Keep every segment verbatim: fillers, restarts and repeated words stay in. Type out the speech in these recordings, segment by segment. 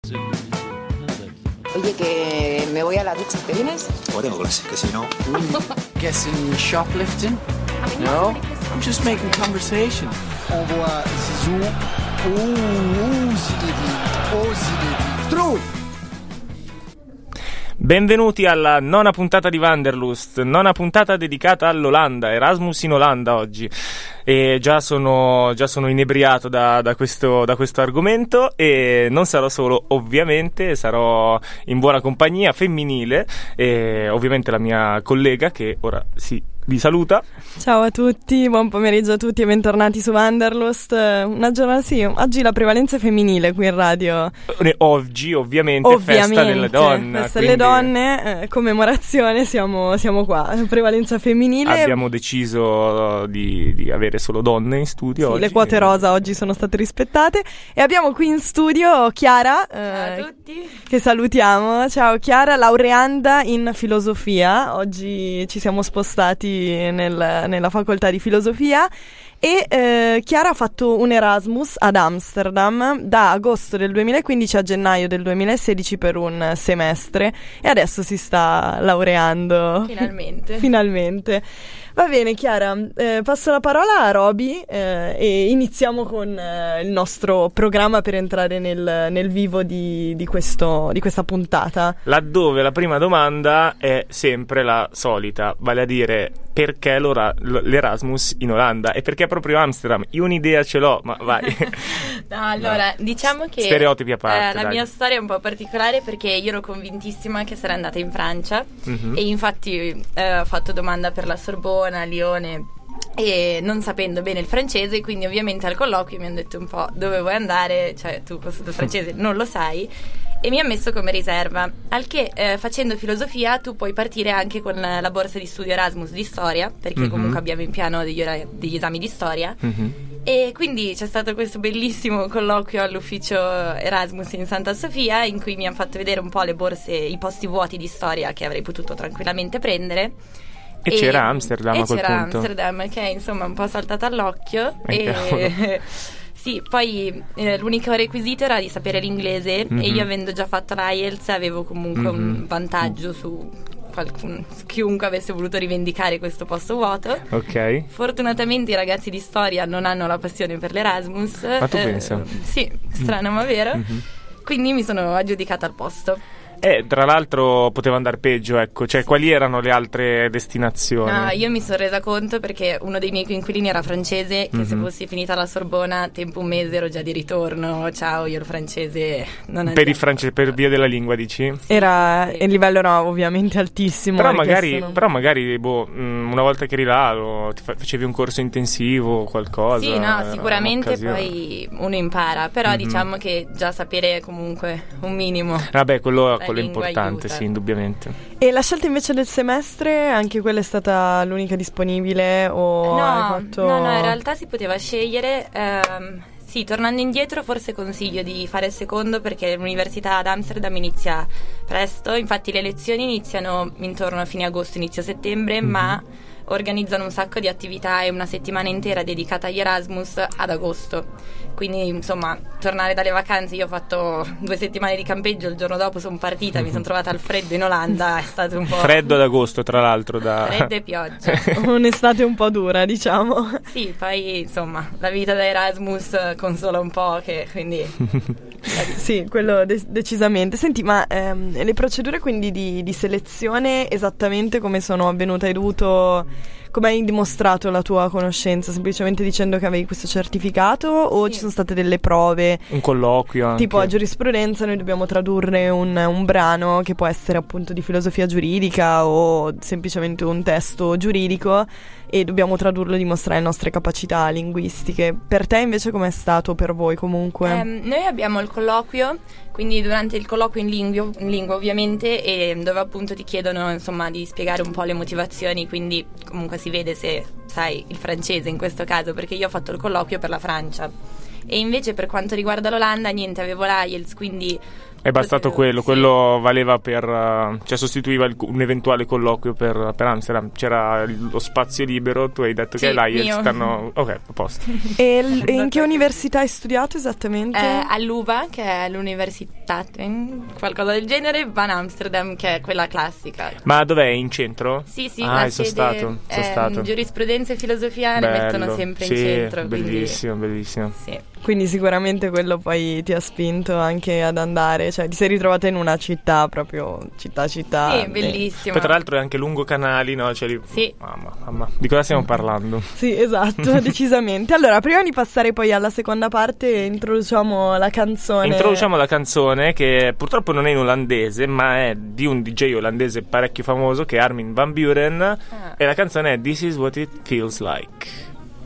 Oye, que me voy a la ducha, ¿te vienes? O tengo clase, que si no... Guessing shoplifting? No, I'm just making conversation. On voit Zizou. Oh, oh, Zinedine. Oh, Zinedine. True! Benvenuti alla nona puntata di Wanderlust, nona puntata dedicata all'Olanda, Erasmus in Olanda oggi. E già sono, già sono inebriato da, da, questo, da questo argomento, e non sarò solo, ovviamente, sarò in buona compagnia femminile, e ovviamente la mia collega che ora si vi saluta. Ciao a tutti, buon pomeriggio a tutti e bentornati su Wanderlust. Una giornata, sì, oggi la prevalenza è femminile qui in radio. Oggi ovviamente, ovviamente festa delle donne. Festa quindi... delle donne, eh, commemorazione, siamo, siamo qua, prevalenza femminile. Abbiamo deciso di, di avere solo donne in studio sì, oggi. Le quote rosa oggi sono state rispettate e abbiamo qui in studio Chiara. Eh, Ciao a tutti. Che salutiamo. Ciao Chiara, laureanda in filosofia. Oggi ci siamo spostati Nel, nella facoltà di filosofia e eh, Chiara ha fatto un Erasmus ad Amsterdam da agosto del duemilaquindici a gennaio del duemilasedici per un semestre e adesso si sta laureando finalmente finalmente. Va bene Chiara, eh, passo la parola a Roby eh, e iniziamo con eh, il nostro programma per entrare nel, nel vivo di, di, questo, di questa puntata. Laddove la prima domanda è sempre la solita, vale a dire perché l'ora, l'Erasmus in Olanda e perché proprio Amsterdam? Io un'idea ce l'ho, ma vai. No, allora, no. diciamo che stereotipi a parte, eh, la dai. mia storia è un po' particolare perché io ero convintissima che sarei andata in Francia mm-hmm. e infatti eh, ho fatto domanda per la Sorbona, Lione, e non sapendo bene il francese, quindi ovviamente al colloquio mi hanno detto un po' dove vuoi andare, cioè tu questo francese non lo sai, e mi ha messo come riserva, al che eh, facendo filosofia tu puoi partire anche con la, la borsa di studio Erasmus di storia, perché mm-hmm. comunque abbiamo in piano degli, ora- degli esami di storia mm-hmm. e quindi c'è stato questo bellissimo colloquio all'ufficio Erasmus in Santa Sofia in cui mi hanno fatto vedere un po' le borse, i posti vuoti di storia che avrei potuto tranquillamente prendere. E, e c'era Amsterdam e a quel c'era punto. Amsterdam che è insomma un po' saltata all'occhio eh, e sì, poi eh, l'unico requisito era di sapere l'inglese mm-hmm. e io avendo già fatto l'I E L T S avevo comunque mm-hmm. un vantaggio su qualcun, chiunque avesse voluto rivendicare questo posto vuoto. Ok. Fortunatamente i ragazzi di storia non hanno la passione per l'Erasmus. Ma tu eh, pensa? Sì, strano ma vero. Mm-hmm. Quindi mi sono aggiudicata al posto. Eh, tra l'altro poteva andare peggio, ecco, cioè quali erano le altre destinazioni? No, io mi sono resa conto perché uno dei miei coinquilini era francese, che mm-hmm. se fossi finita alla Sorbona, tempo un mese ero già di ritorno, ciao, io il francese non per il francese, per via della lingua, dici? Sì, era sì. Il livello no, ovviamente altissimo. Però magari, sono... però magari boh, una volta che eri là lo, ti facevi un corso intensivo o qualcosa. Sì, no, sicuramente poi uno impara, però mm-hmm. diciamo che già sapere comunque un minimo. Vabbè, quello quello è importante, aiuta. Sì, indubbiamente. E la scelta invece del semestre, anche quella è stata l'unica disponibile o no, hai fatto... no, no, in realtà si poteva scegliere. Ehm, sì, tornando indietro forse consiglio di fare il secondo perché l'università ad Amsterdam inizia presto, infatti le lezioni iniziano intorno a fine agosto, inizio settembre, mm-hmm. ma organizzano un sacco di attività e una settimana intera dedicata agli Erasmus ad agosto. Quindi insomma tornare dalle vacanze, io ho fatto due settimane di campeggio, il giorno dopo sono partita, mm-hmm. mi sono trovata al freddo in Olanda, è stato un po' freddo ad agosto, tra l'altro, da freddo e pioggia. Un'estate un po' dura, diciamo. Sì, poi insomma la vita da Erasmus consola un po', che quindi sì, quello de- decisamente. Senti, ma ehm, le procedure quindi di, di selezione esattamente come sono avvenute? Hai dovuto, come hai dimostrato la tua conoscenza? Semplicemente dicendo che avevi questo certificato o sì. ci sono state delle prove? Un colloquio anche. Tipo a giurisprudenza noi dobbiamo tradurre un, un brano che può essere appunto di filosofia giuridica o semplicemente un testo giuridico e dobbiamo tradurlo e dimostrare le nostre capacità linguistiche. Per te invece com'è stato, per voi comunque? Um, noi abbiamo il colloquio, quindi durante il colloquio in lingua, in lingua ovviamente, e dove appunto ti chiedono insomma di spiegare un po' le motivazioni, quindi comunque si vede se sai il francese in questo caso, perché io ho fatto il colloquio per la Francia E invece per quanto riguarda l'Olanda, niente, avevo l'I E L T S, quindi è bastato potevo, quello, sì. quello valeva per, uh, cioè sostituiva il, un eventuale colloquio per, per Amsterdam, c'era lo spazio libero, tu hai detto Sì, che l'I E L T S mio. stanno, ok, a posto. E, l- e in che università hai studiato esattamente? Eh, all'U V A, che è l'università, qualcosa del genere, Van Amsterdam, che è quella classica. Ma dov'è? In centro? Sì, sì, ah, la sono sede, stato, sono ehm, stato. Giurisprudenza e filosofia le Bello, mettono sempre sì, in centro. bellissimo, quindi, bellissimo. sì. Quindi sicuramente quello poi ti ha spinto anche ad andare, cioè ti sei ritrovata in una città proprio città città. Sì, bellissimo. Poi tra l'altro è anche lungo canali, no? Cioè, li... Sì. Mamma, mamma, di cosa stiamo parlando? Sì, esatto, decisamente. Allora, prima di passare poi alla seconda parte, introduciamo la canzone. Introduciamo la canzone che purtroppo non è in olandese, ma è di un D J olandese parecchio famoso che è Armin van Buuren, Ah. e la canzone è This Is What It Feels Like.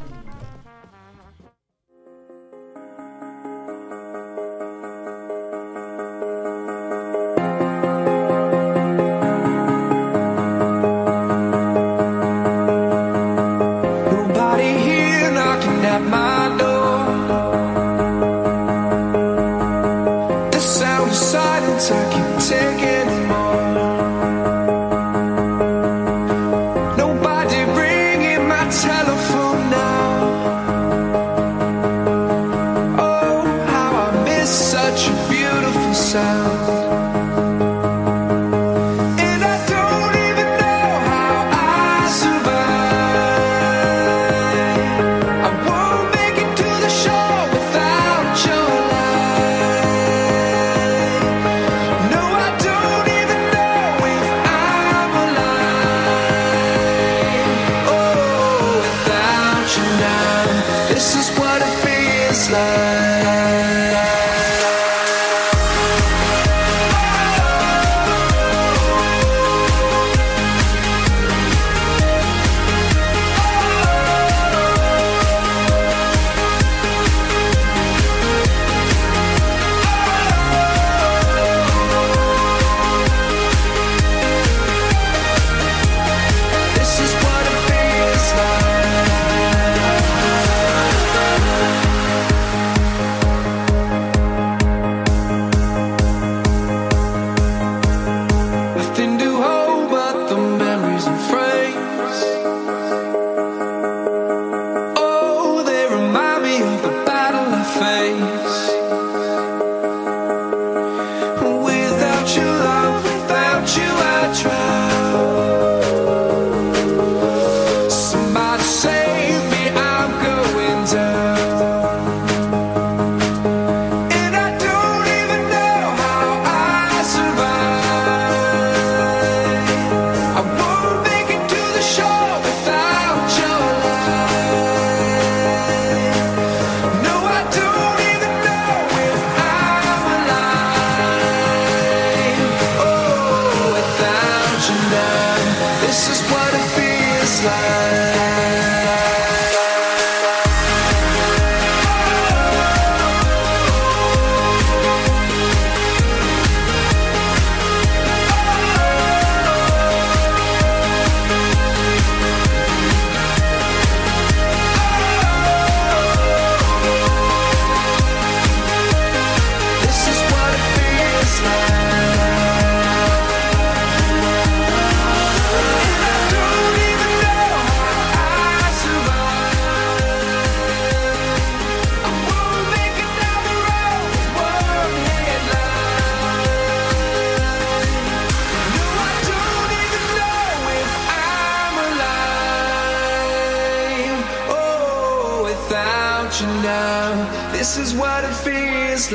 This is what it feels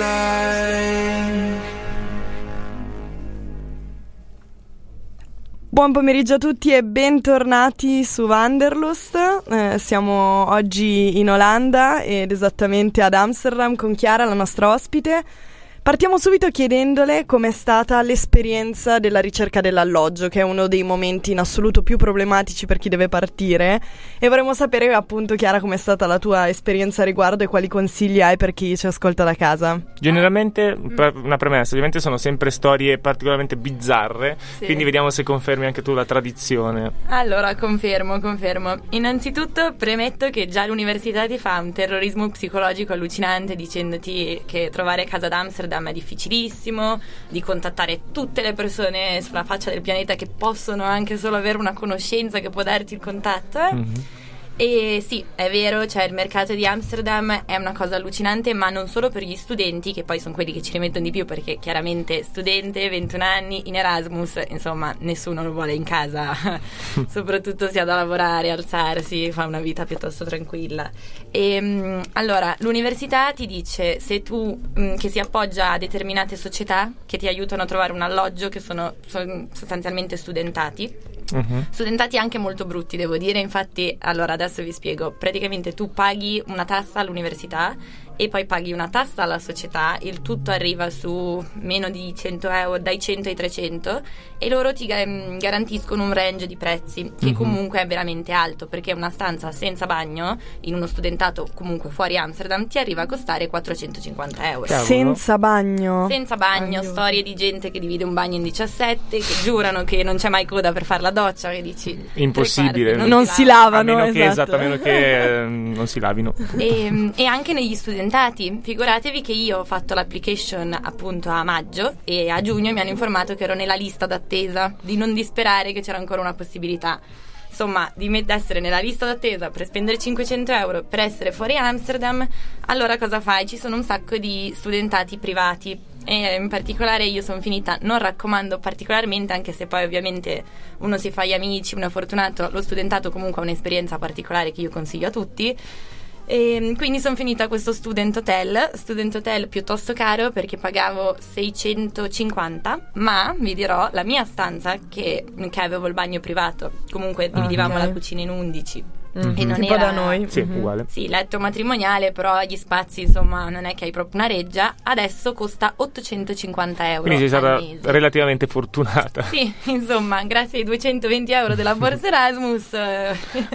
like. Buon pomeriggio a tutti e bentornati su Wanderlust. Eh, siamo oggi in Olanda ed esattamente ad Amsterdam con Chiara, la nostra ospite, Partiamo subito chiedendole com'è stata l'esperienza della ricerca dell'alloggio, che è uno dei momenti in assoluto più problematici per chi deve partire, e vorremmo sapere appunto, Chiara, com'è stata la tua esperienza a riguardo e quali consigli hai per chi ci ascolta da casa. Generalmente, per una premessa, ovviamente sono sempre storie particolarmente bizzarre, sì. Quindi vediamo se confermi anche tu la tradizione. Allora, confermo, confermo. Innanzitutto premetto che già l'università ti fa un terrorismo psicologico allucinante dicendoti che trovare casa ad Amsterdam è difficilissimo, di contattare tutte le persone sulla faccia del pianeta che possono anche solo avere una conoscenza che può darti il contatto. Eh? Mm-hmm. E sì, è vero, cioè il mercato di Amsterdam è una cosa allucinante, ma non solo per gli studenti, che poi sono quelli che ci rimettono di più, perché chiaramente studente, ventuno anni, in Erasmus, insomma, nessuno lo vuole in casa, soprattutto se ha da lavorare, alzarsi, fa una vita piuttosto tranquilla. E allora, l'università ti dice, se tu, mh, che si appoggia a determinate società che ti aiutano a trovare un alloggio, che sono, sono sostanzialmente studentati, Uh-huh. studentati anche molto brutti, devo dire. Infatti, allora adesso vi spiego. Praticamente tu paghi una tassa all'università e poi paghi una tassa alla società, il tutto arriva su meno di cento euro, dai cento ai trecento, e loro ti garantiscono un range di prezzi che uh-huh. comunque è veramente alto, perché una stanza senza bagno in uno studentato comunque fuori Amsterdam ti arriva a costare quattrocentocinquanta euro. Cavolo. Senza bagno? Senza bagno, Aiuto. Storie di gente che divide un bagno in diciassette, che giurano che non c'è mai coda per fare la doccia, che dici impossibile, non, non si lavano, a meno esatto. che, esatto, a meno che eh, non si lavino. E, e anche negli studentati, figuratevi che io ho fatto l'application appunto a maggio e a giugno mi hanno informato che ero nella lista d'attesa, di non disperare che c'era ancora una possibilità. Insomma, di met- essere nella lista d'attesa per spendere cinquecento euro per essere fuori Amsterdam, allora cosa fai? Ci sono un sacco di studentati privati e in particolare io sono finita, non raccomando particolarmente, anche se poi ovviamente uno si fa gli amici, uno è fortunato, lo studentato comunque ha un'esperienza particolare che io consiglio a tutti. E quindi sono finita a questo student hotel student hotel piuttosto caro, perché pagavo seicentocinquanta, ma vi dirò, la mia stanza che, che avevo il bagno privato, comunque dividevamo okay. la cucina in undici. Mm-hmm. E non tipo era da noi. Sì, mm-hmm. uguale. Sì, letto matrimoniale, però gli spazi insomma non è che hai proprio una reggia. Adesso costa ottocentocinquanta euro. Quindi sei stata al mese. Relativamente fortunata. Sì, insomma, grazie ai duecentoventi euro della borsa Erasmus eh,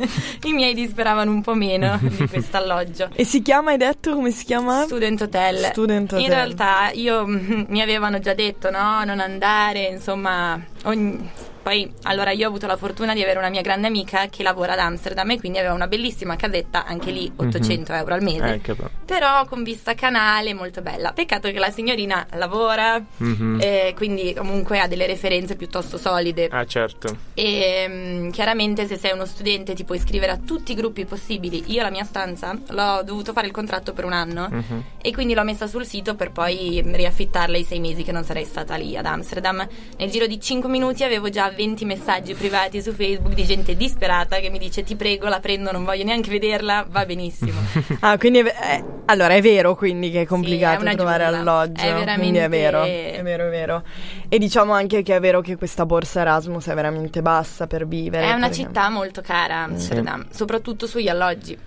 i miei disperavano un po' meno di questo alloggio. E si chiama, hai detto, come si chiama? Student Hotel. Student Hotel. In realtà io mi avevano già detto no, non andare, insomma, ogni... Poi, allora, io ho avuto la fortuna di avere una mia grande amica che lavora ad Amsterdam e quindi aveva una bellissima casetta, anche lì ottocento mm-hmm. euro al mese, eh, che... però con vista canale, molto bella. Peccato che la signorina lavora, mm-hmm. e quindi comunque ha delle referenze piuttosto solide. Ah, certo. E um, chiaramente se sei uno studente ti puoi iscrivere a tutti i gruppi possibili. Io la mia stanza l'ho dovuto fare il contratto per un anno mm-hmm. e quindi l'ho messa sul sito per poi riaffittarla i sei mesi che non sarei stata lì ad Amsterdam. Nel giro di cinque minuti avevo già venti messaggi privati su Facebook di gente disperata che mi dice ti prego, la prendo, non voglio neanche vederla, va benissimo. Ah, quindi è, è, allora è vero quindi che è complicato sì, è trovare giungla. alloggio, è veramente quindi è vero, è vero, è vero. E diciamo anche che è vero che questa borsa Erasmus è veramente bassa per vivere. È una perché... città molto cara Amsterdam, sì. soprattutto sugli alloggi.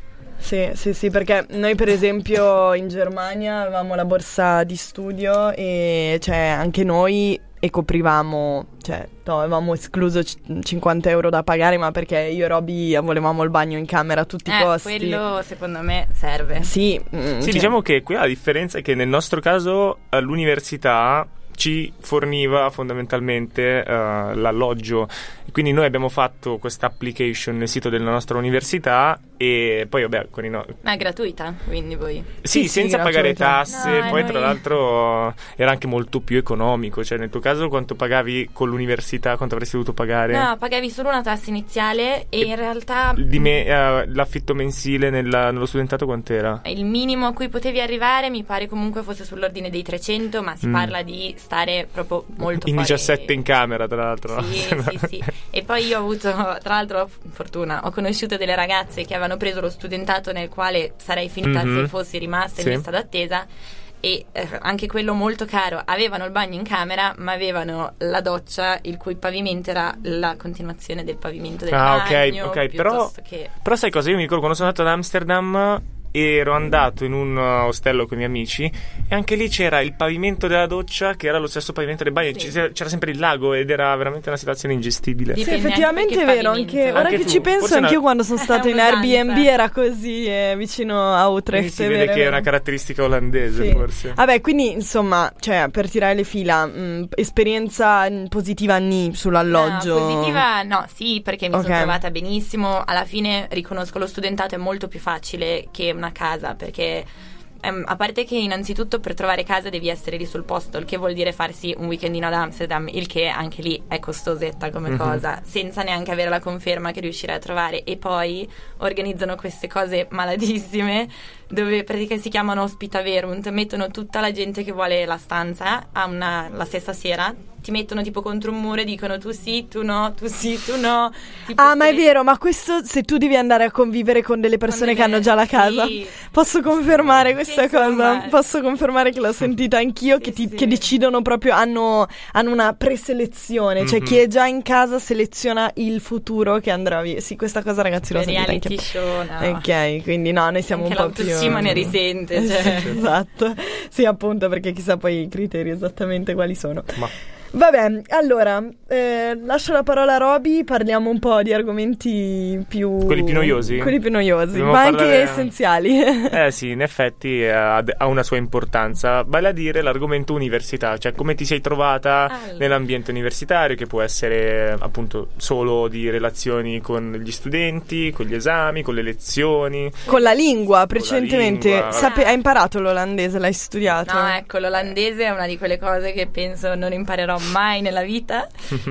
Sì, sì, sì, perché noi per esempio in Germania avevamo la borsa di studio e cioè anche noi e coprivamo, cioè no, avevamo escluso c- cinquanta euro da pagare, ma perché io e Roby volevamo il bagno in camera a tutti i eh, costi. Quello secondo me serve. Sì, mm, sì, cioè... diciamo che qui la differenza è che nel nostro caso l'università ci forniva fondamentalmente uh, l'alloggio, quindi noi abbiamo fatto questa application nel sito della nostra università e poi vabbè con i no... ma è gratuita quindi voi sì, sì senza sì, pagare tasse, no, poi noi... tra l'altro era anche molto più economico, cioè nel tuo caso quanto pagavi con l'università, quanto avresti dovuto pagare? No, pagavi solo una tassa iniziale e, e in realtà di me, uh, l'affitto mensile nella, nello studentato quant'era? Il minimo a cui potevi arrivare mi pare comunque fosse sull'ordine dei trecento, ma si mm. parla di stare proprio molto in fuori. diciassette in camera tra l'altro. Sì, no? sì, sì. E poi io ho avuto, tra l'altro fortuna, ho conosciuto delle ragazze che avevano preso lo studentato nel quale sarei finita mm-hmm. se fossi rimasta in sì. lista d'attesa e eh, anche quello molto caro. Avevano il bagno in camera ma avevano la doccia il cui pavimento era la continuazione del pavimento del ah, bagno. ok, ok, però, che... però sai cosa, io mi ricordo quando sono andato ad Amsterdam ero andato in un ostello con i miei amici e anche lì c'era il pavimento della doccia che era lo stesso pavimento del bagno, Sì. c'era sempre il lago ed era veramente una situazione ingestibile. Di- Sì, Dipende effettivamente è anche vero, pavimento. anche, ora Anche che tu, ci penso forse è anch'io una- quando sono stata È in un'usanza. Airbnb era così eh, vicino a Utrecht. Quindi si è vede vero, che è vero. una caratteristica olandese Sì. forse. Vabbè, quindi insomma, cioè, per tirare le fila, mh, esperienza mh, positiva ni sull'alloggio. No, positiva no, sì, perché mi Ok. sono trovata benissimo. Alla fine riconosco lo studentato è molto più facile che una casa, perché ehm, a parte che innanzitutto per trovare casa devi essere lì sul posto, il che vuol dire farsi un weekendino ad Amsterdam, il che anche lì è costosetta come Mhm. cosa, senza neanche avere la conferma che riuscirai a trovare. E poi organizzano queste cose malatissime dove praticamente si chiamano ospitaverunt, mettono tutta la gente che vuole la stanza a una, la stessa sera, ti mettono tipo contro un muro e dicono tu sì, tu no, tu sì, tu no. Tipo Ah, ma è se- vero, ma questo se tu devi andare a convivere con delle persone con che hanno già la sì. casa. Posso confermare questa insomma- cosa? Posso confermare che l'ho sentita anch'io, Sì, che, ti- sì. che decidono proprio, hanno, hanno una preselezione, cioè Mhm. chi è già in casa seleziona il futuro che andrà via. Sì, questa cosa ragazzi l'ho sentita anche reality show, no. Ok, quindi no, noi siamo Anche un po' più... l'autostima ne risente, cioè. Esatto, sì appunto perché chissà poi i criteri esattamente quali sono. Ma Vabbè, allora, eh, lascio la parola a Roby, parliamo un po' di argomenti più... Quelli più noiosi? Quelli più noiosi, Dobbiamo ma parlare- anche essenziali. Eh sì, in effetti ha, ha una sua importanza, vale a dire l'argomento università, cioè come ti sei trovata Allora. nell'ambiente universitario, che può essere appunto solo di relazioni con gli studenti, con gli esami, con le lezioni. Con la lingua, precedentemente, lingua. sape- hai imparato l'olandese, l'hai studiato? No, ecco, l'olandese è una di quelle cose che penso non imparerò mai nella vita.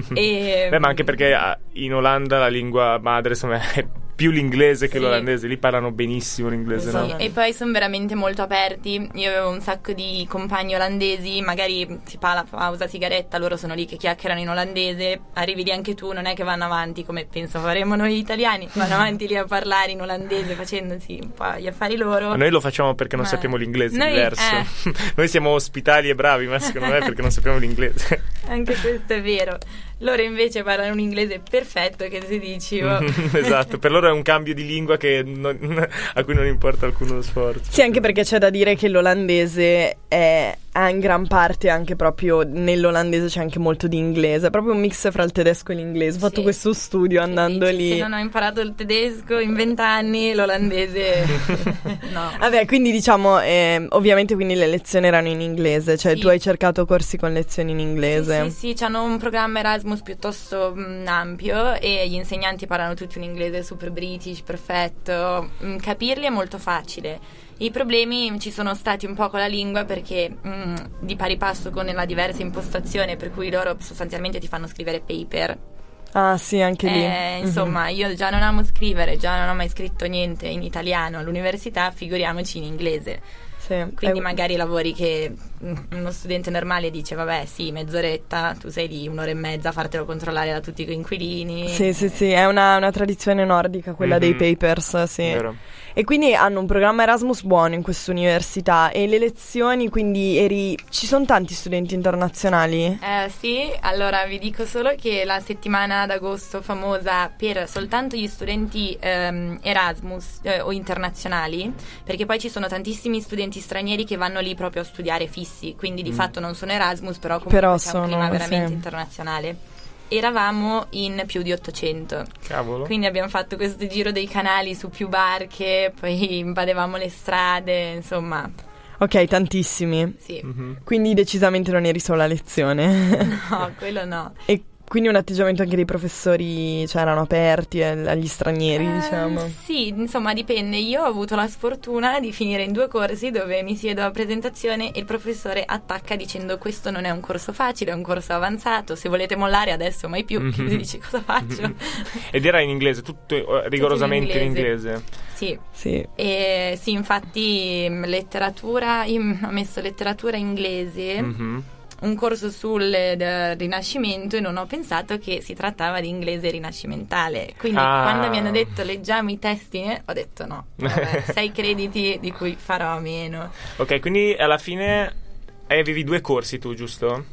E Beh, ma anche perché ah, in Olanda la lingua madre insomma è più l'inglese che Sì. l'olandese, lì parlano benissimo l'inglese, Sì, no? e poi sono veramente molto aperti. Io avevo un sacco di compagni olandesi, magari si fa la pausa sigaretta, loro sono lì che chiacchierano in olandese, arrivi lì anche tu, non è che vanno avanti come penso faremo noi italiani, vanno avanti lì a parlare in olandese facendosi un po' gli affari loro. Ma noi lo facciamo perché non Ma- sappiamo l'inglese, Noi- è diverso. eh. Noi siamo ospitali e bravi, ma secondo me è perché non sappiamo l'inglese. Anche questo è vero. Loro invece parlano un inglese perfetto che tu dici oh. Esatto, per loro è un cambio di lingua che non- a cui non importa alcuno sforzo. Sì, anche perché c'è da dire che l'olandese è, ha in gran parte anche proprio nell'olandese c'è anche molto di inglese, è proprio un mix fra il tedesco e l'inglese. Ho fatto Sì. questo studio Che andando dici, lì. se non ho imparato il tedesco in vent'anni, l'olandese no. Vabbè, quindi diciamo, eh, ovviamente quindi le lezioni erano in inglese, cioè Sì. tu hai cercato corsi con lezioni in inglese. Sì, sì, sì, hanno un programma Erasmus piuttosto mh, ampio e gli insegnanti parlano tutti un inglese super british, perfetto. Mh, capirli è molto facile. I problemi ci sono stati un po' con la lingua perché mh, di pari passo con la diversa impostazione per cui loro sostanzialmente ti fanno scrivere paper. Ah sì, anche lì. Eh, insomma, io già non amo scrivere, già non ho mai scritto niente in italiano all'università, figuriamoci in inglese. Sì. Quindi Eh, magari lavori che mm, uno studente normale dice vabbè sì, mezz'oretta, tu sei lì un'ora e mezza a fartelo controllare da tutti i coinquilini. Sì, sì, sì, è una, una tradizione nordica quella dei Mhm. papers, sì. Vero. E quindi hanno un programma Erasmus buono in questa università e le lezioni, quindi eri... ci sono tanti studenti internazionali? Eh, sì, allora vi dico solo che la settimana d'agosto famosa per soltanto gli studenti ehm, Erasmus eh, o internazionali, perché poi ci sono tantissimi studenti stranieri che vanno lì proprio a studiare fissi, quindi di fatto non sono Erasmus, però comunque Però c'è sono, un clima veramente sì. internazionale. Eravamo in più di ottocento. Cavolo. Quindi abbiamo fatto questo giro dei canali su più barche, poi invadevamo le strade, insomma, Ok, tantissimi. sì. Mhm. Quindi decisamente non eri solo a lezione. No, quello no. E quindi un atteggiamento anche dei professori, cioè erano aperti al- agli stranieri, Eh, diciamo. Sì, insomma dipende. Io ho avuto la sfortuna di finire in due corsi dove mi siedo a presentazione e il professore attacca dicendo questo non è un corso facile, è un corso avanzato, se volete mollare adesso mai più. Che tu dici cosa faccio? Ed era in inglese, tutto eh, rigorosamente in inglese. Sì. Sì. E sì, infatti mh, letteratura, io m- ho messo letteratura inglese, Mhm. un corso sul eh, Rinascimento e non ho pensato che si trattava di inglese rinascimentale. Quindi Ah. quando mi hanno detto leggiamo i testi, eh, ho detto no, vabbè, sei crediti di cui farò a meno. Ok, quindi alla fine eh, avevi due corsi tu, giusto?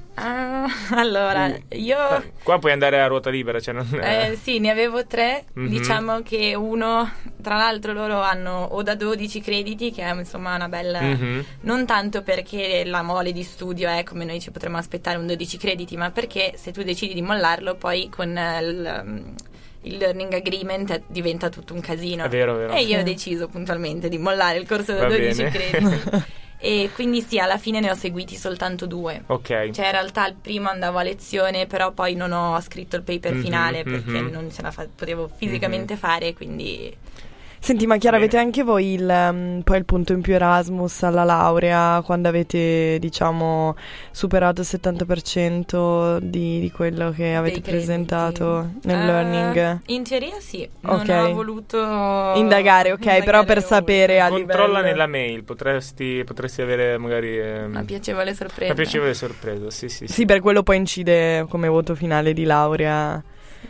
Uh, allora, io... Qua puoi andare a ruota libera, cioè non... Eh, sì, ne avevo tre. Mm-hmm. Diciamo che uno, tra l'altro loro hanno o da dodici crediti, che è insomma una bella... Mm-hmm. Non tanto perché la mole di studio è come noi ci potremmo aspettare un dodici crediti, ma perché se tu decidi di mollarlo, poi con il... il learning agreement diventa tutto un casino. È vero, vero. E io ho deciso puntualmente di mollare il corso da Va dodici bene. crediti. E quindi sì, alla fine ne ho seguiti soltanto due. Ok. Cioè in realtà il primo andavo a lezione, però poi non ho scritto il paper Mm-hmm, finale perché mm-hmm. non ce la fa- potevo fisicamente Mm-hmm. fare, quindi... Senti, ma Chiara, Bene. avete anche voi il, um, poi il punto in più Erasmus alla laurea, quando avete, diciamo, superato il settanta per cento di, di quello che avete crediti. presentato nel Eh, learning? In teoria sì, non Ok. ho voluto Indagare, ok, indagare però per oltre. sapere a Controlla livello... nella mail, potresti, potresti avere magari ehm, Una piacevole sorpresa. una piacevole sorpresa, sì sì sì. Sì, per quello poi incide come voto finale di laurea.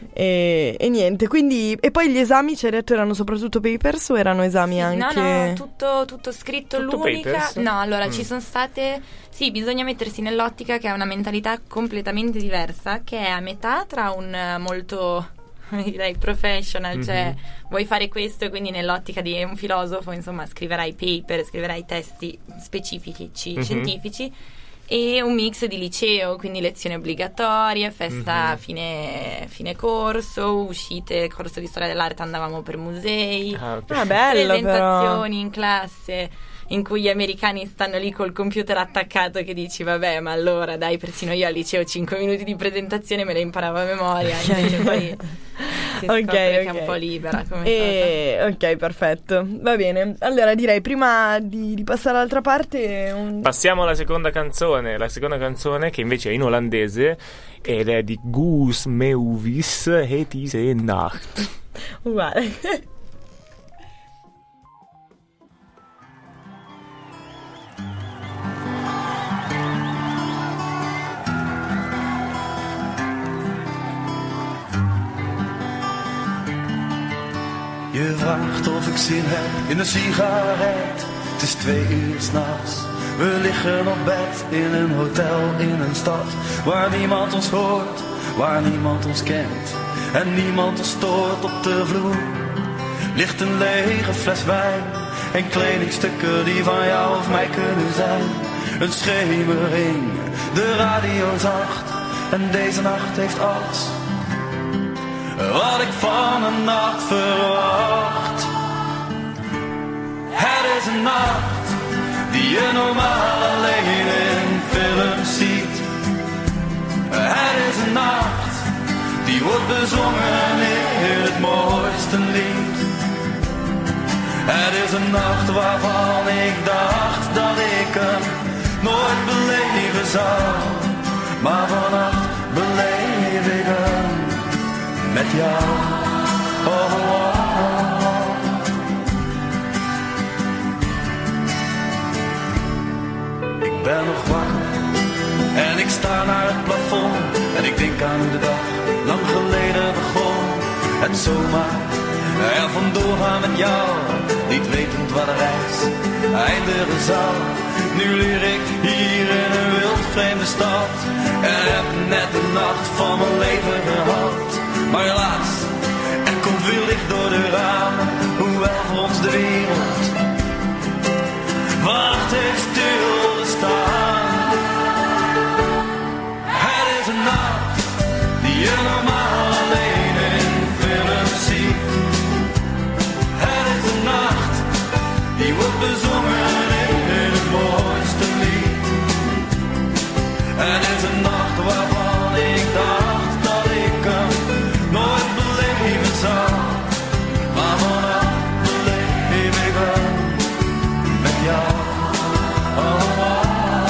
E, e niente, quindi... E poi gli esami, ci hai detto, erano soprattutto papers o erano esami Sì, anche... No, no, tutto, tutto scritto. Tutto L'unica... papers? No, allora Mm. ci sono state... Sì, bisogna mettersi nell'ottica che è una mentalità completamente diversa, che è a metà tra un eh, molto... direi professional, Mhm. cioè vuoi fare questo e quindi nell'ottica di un filosofo, insomma, scriverai paper, scriverai testi specifici, Mhm. scientifici, e un mix di liceo, quindi lezioni obbligatorie, festa Mhm. fine, fine corso, uscite, corso di storia dell'arte, andavamo per musei, Ah, ok. Ah, bello però. presentazioni in classe in cui gli americani stanno lì col computer attaccato che dici vabbè, ma allora dai, persino io al liceo cinque minuti di presentazione me le imparavo a memoria, invece poi si Ok, scopre che è ok. un po' libera come E... Ok, perfetto. Va bene. Allora direi, prima di, di passare all'altra parte... Un... Passiamo alla seconda canzone, la seconda canzone che invece è in olandese ed è di Guus Meeuwis Het is een Nacht. Uguale. Je vraagt of ik zin heb in een sigaret. Het is twee uur 's nachts. We liggen op bed in een hotel in een stad waar niemand ons hoort, waar niemand ons kent en niemand ons stoort. Op de vloer ligt een lege fles wijn en kledingstukken die van jou of mij kunnen zijn. Een schemering, de radio zacht en deze nacht heeft alles wat ik van een nacht verwacht. Het is een nacht die je normaal alleen in films ziet. Het is een nacht die wordt bezongen in het mooiste lied. Het is een nacht waarvan ik dacht dat ik hem nooit beleven zou. Maar vannacht beleef ik hem met jou. Oh, oh, oh. Ik ben nog wakker en ik sta naar het plafond en ik denk aan de dag lang geleden begon. Het zomaar er vandoor gaan met jou, niet wetend waar de reis eindigen zou. Nu leer ik hier in een wild vreemde stad en heb net de nacht van mijn leven gehad. Maar helaas, er komt veel licht door de ramen, hoewel voor ons de wereld wacht heeft stilgestaan. Het is een nacht die je normaal alleen in films ziet. Het is een nacht die wordt bezongen in het mooiste lied. Het is een nacht waarvan ik dacht dat ik hem nooit beleven zou. Maar vannacht beleef ik hem met jou. Oh, oh, oh.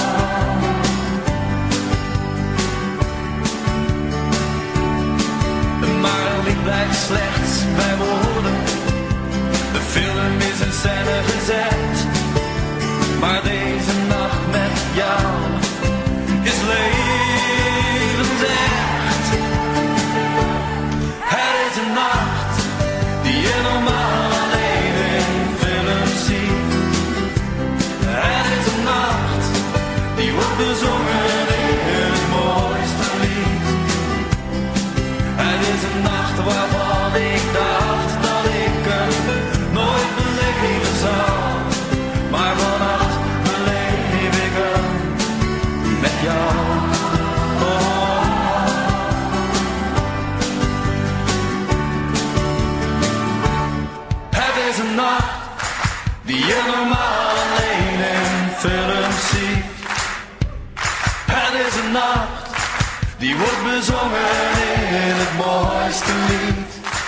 Maar een lied blijft slechts bij woorden. De film is in scène gezet. Maar deze nacht met jou is levensecht. Het is een nacht die je normaal alleen in films ziet. Het is een nacht die wordt bezongen in het mooiste Het is een nacht die je normaal alleen in film ziet. Het is een nacht die wordt bezongen in het mooiste lied.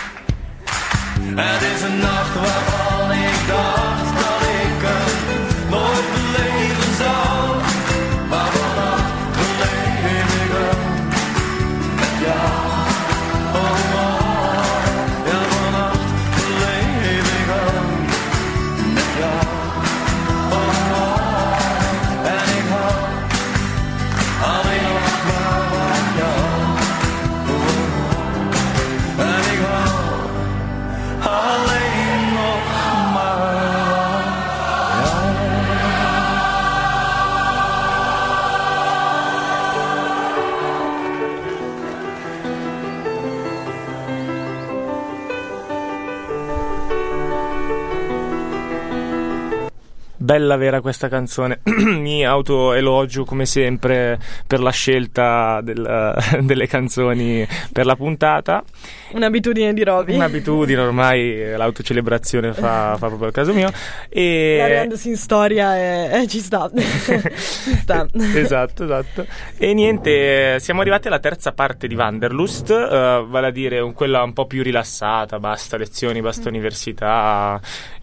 Het is een nacht waarvan ik dacht dat ik hem nooit beleven zou. Maar vannacht beleef ik hem met jou. Oh, oh, ja, vannacht beleef ik hem met jou. Oh, oh, en ik hou alleen nog maar van jou. Oh, oh, en ik hou alleen nog maar van jou. Bella vera questa canzone. Mi autoelogio come sempre per la scelta del, delle canzoni per la puntata. Un'abitudine di Roby. Un'abitudine, ormai l'autocelebrazione fa, fa proprio il caso mio. E Laureandosi in storia e, e ci sta. Ci sta. Esatto, esatto. E niente, siamo arrivati alla terza parte di Wanderlust, uh, vale a dire un, quella un po' più rilassata, basta lezioni, basta università,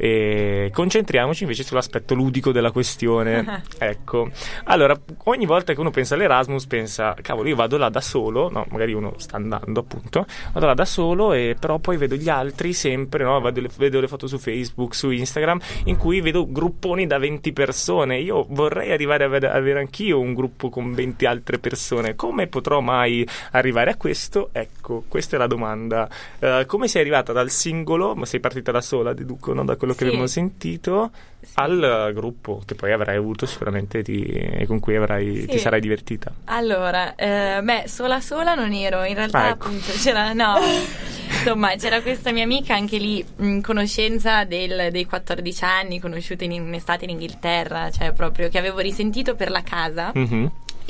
e concentriamoci invece sull'aspetto ludico della questione. Ecco, allora, ogni volta che uno pensa all'Erasmus pensa, cavolo, io vado là da solo, no, magari uno sta andando appunto, vado là da solo e però poi vedo gli altri sempre, no, vedo le, vedo le foto su Facebook, su Instagram, in cui vedo grupponi da venti persone. Io vorrei arrivare a avere, avere anch'io un gruppo con venti altre persone. Come potrò mai arrivare a questo? Ecco, questa è la domanda. Uh, come sei arrivata dal singolo, ma sei partita da sola, deduco, no? Da quello che Sì. abbiamo sentito, sì, al uh, gruppo che poi avrai avuto sicuramente ti, e con cui avrai, Sì. ti sarai divertita. Allora, eh, beh, sola sola non ero, in realtà Ah, ecco. appunto c'era, no, insomma c'era questa mia amica anche lì, in conoscenza del, dei quattordici anni, conosciuta in, in estate in Inghilterra, cioè proprio che avevo risentito per la casa. Mm-hmm.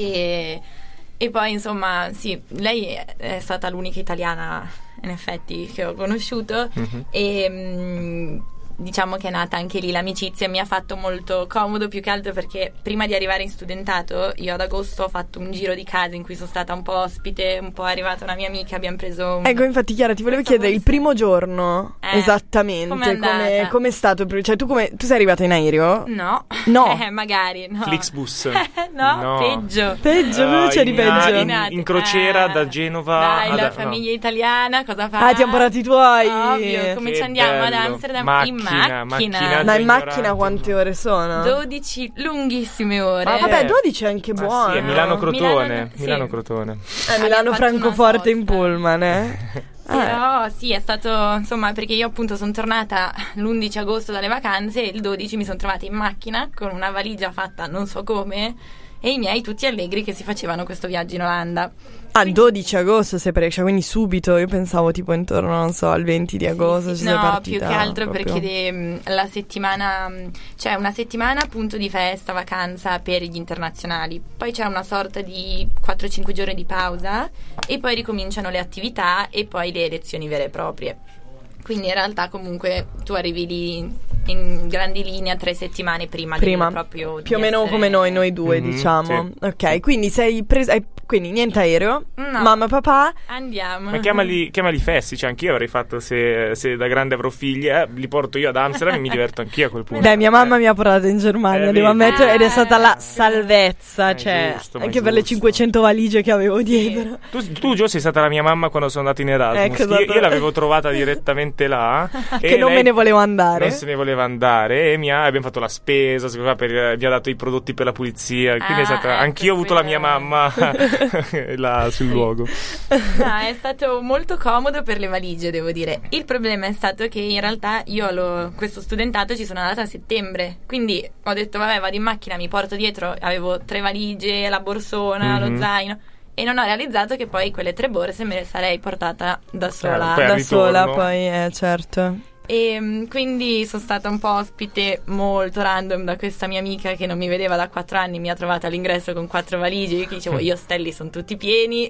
E, e poi insomma sì, lei è, è stata l'unica italiana in effetti che ho conosciuto. Mm-hmm. E mh, diciamo che è nata anche lì l'amicizia, mi ha fatto molto comodo, più che altro perché prima di arrivare in studentato io ad agosto ho fatto un giro di case in cui sono stata un po' ospite, un po' è arrivata una mia amica, abbiamo preso un... Ecco, infatti Chiara, ti volevo Questa chiedere il borsa- primo giorno, Eh, esattamente, com'è andata? come com'è stato? Cioè tu, come, tu sei arrivata in aereo? No, No. eh, magari no. Flixbus. no, No. peggio. Peggio, Uh, cosa c'è di in- peggio? in, in crociera da Genova Dai, ad- la no. famiglia italiana cosa fa? Ah, ti hanno portato i tuoi? Ovvio, come Che ci andiamo ad bello. Amsterdam? Macchina, in macchina, macchina Ma in da macchina ignorante. quante ore sono? dodici lunghissime ore. Vabbè. Vabbè, dodici è anche Ah, buono. sì, è Milano-Crotone. Milano- sì. Milano-Crotone. Eh, Abbiamo Milano-Francoforte fatto una in sosta. pullman, eh? Ah, Però sì, è stato insomma perché io appunto sono tornata l'undici agosto dalle vacanze e il dodici mi sono trovata in macchina con una valigia fatta non so come e i miei tutti allegri che si facevano questo viaggio in Olanda. ah, il dodici agosto sei presa, quindi subito. Io pensavo tipo intorno, non so, al venti di agosto Sì, ci sì. sei No, partita. più che altro proprio. perché mh, la settimana, mh, cioè una settimana appunto di festa, vacanza per gli internazionali, poi c'è una sorta di quattro cinque giorni di pausa e poi ricominciano le attività e poi le lezioni vere e proprie. Quindi in realtà comunque tu arrivi lì in grandi linee tre settimane prima, Prima, di proprio di più o meno essere- come noi, noi due, Mhm, diciamo. sì. Ok, quindi sei presa. hai- Quindi niente aereo, No. mamma, papà. Andiamo. Ma chiamali, chiamali Fessi, cioè anch'io avrei fatto se, se da grande avrò figli, eh, li porto io ad Amsterdam e mi diverto anch'io a quel punto. Beh, mia mamma Eh. mi ha portato in Germania, Eh, devo vedi. ammettere, ed è Ah, stata la ok. salvezza, È cioè, giusto, ma è anche per le giusto. cinquecento valigie che avevo dietro. Tu, tu Gio, sei stata la mia mamma quando sono andato in Erasmus. Ecco, esatto. io, io l'avevo trovata direttamente là. Che e non lei me ne volevo andare. Non se ne voleva andare e mi ha, abbiamo fatto la spesa, si fa per, mi ha dato i prodotti per la pulizia. Quindi è Ah, stata, ecco, anch'io ho avuto la mia quello- mamma là sul luogo. No, è stato molto comodo per le valigie, devo dire. Il problema è stato che in realtà io lo, questo studentato ci sono andata a settembre, quindi ho detto vabbè vado in macchina, mi porto dietro, avevo tre valigie, la borsona, Mhm. lo zaino e non ho realizzato che poi quelle tre borse me le sarei portata da sola. Poi al Da ritorno- sola, poi, eh, certo. E quindi sono stata un po' ospite molto random da questa mia amica che non mi vedeva da quattro anni, mi ha trovato all'ingresso con quattro valigie, io che dicevo io ostelli sono tutti pieni.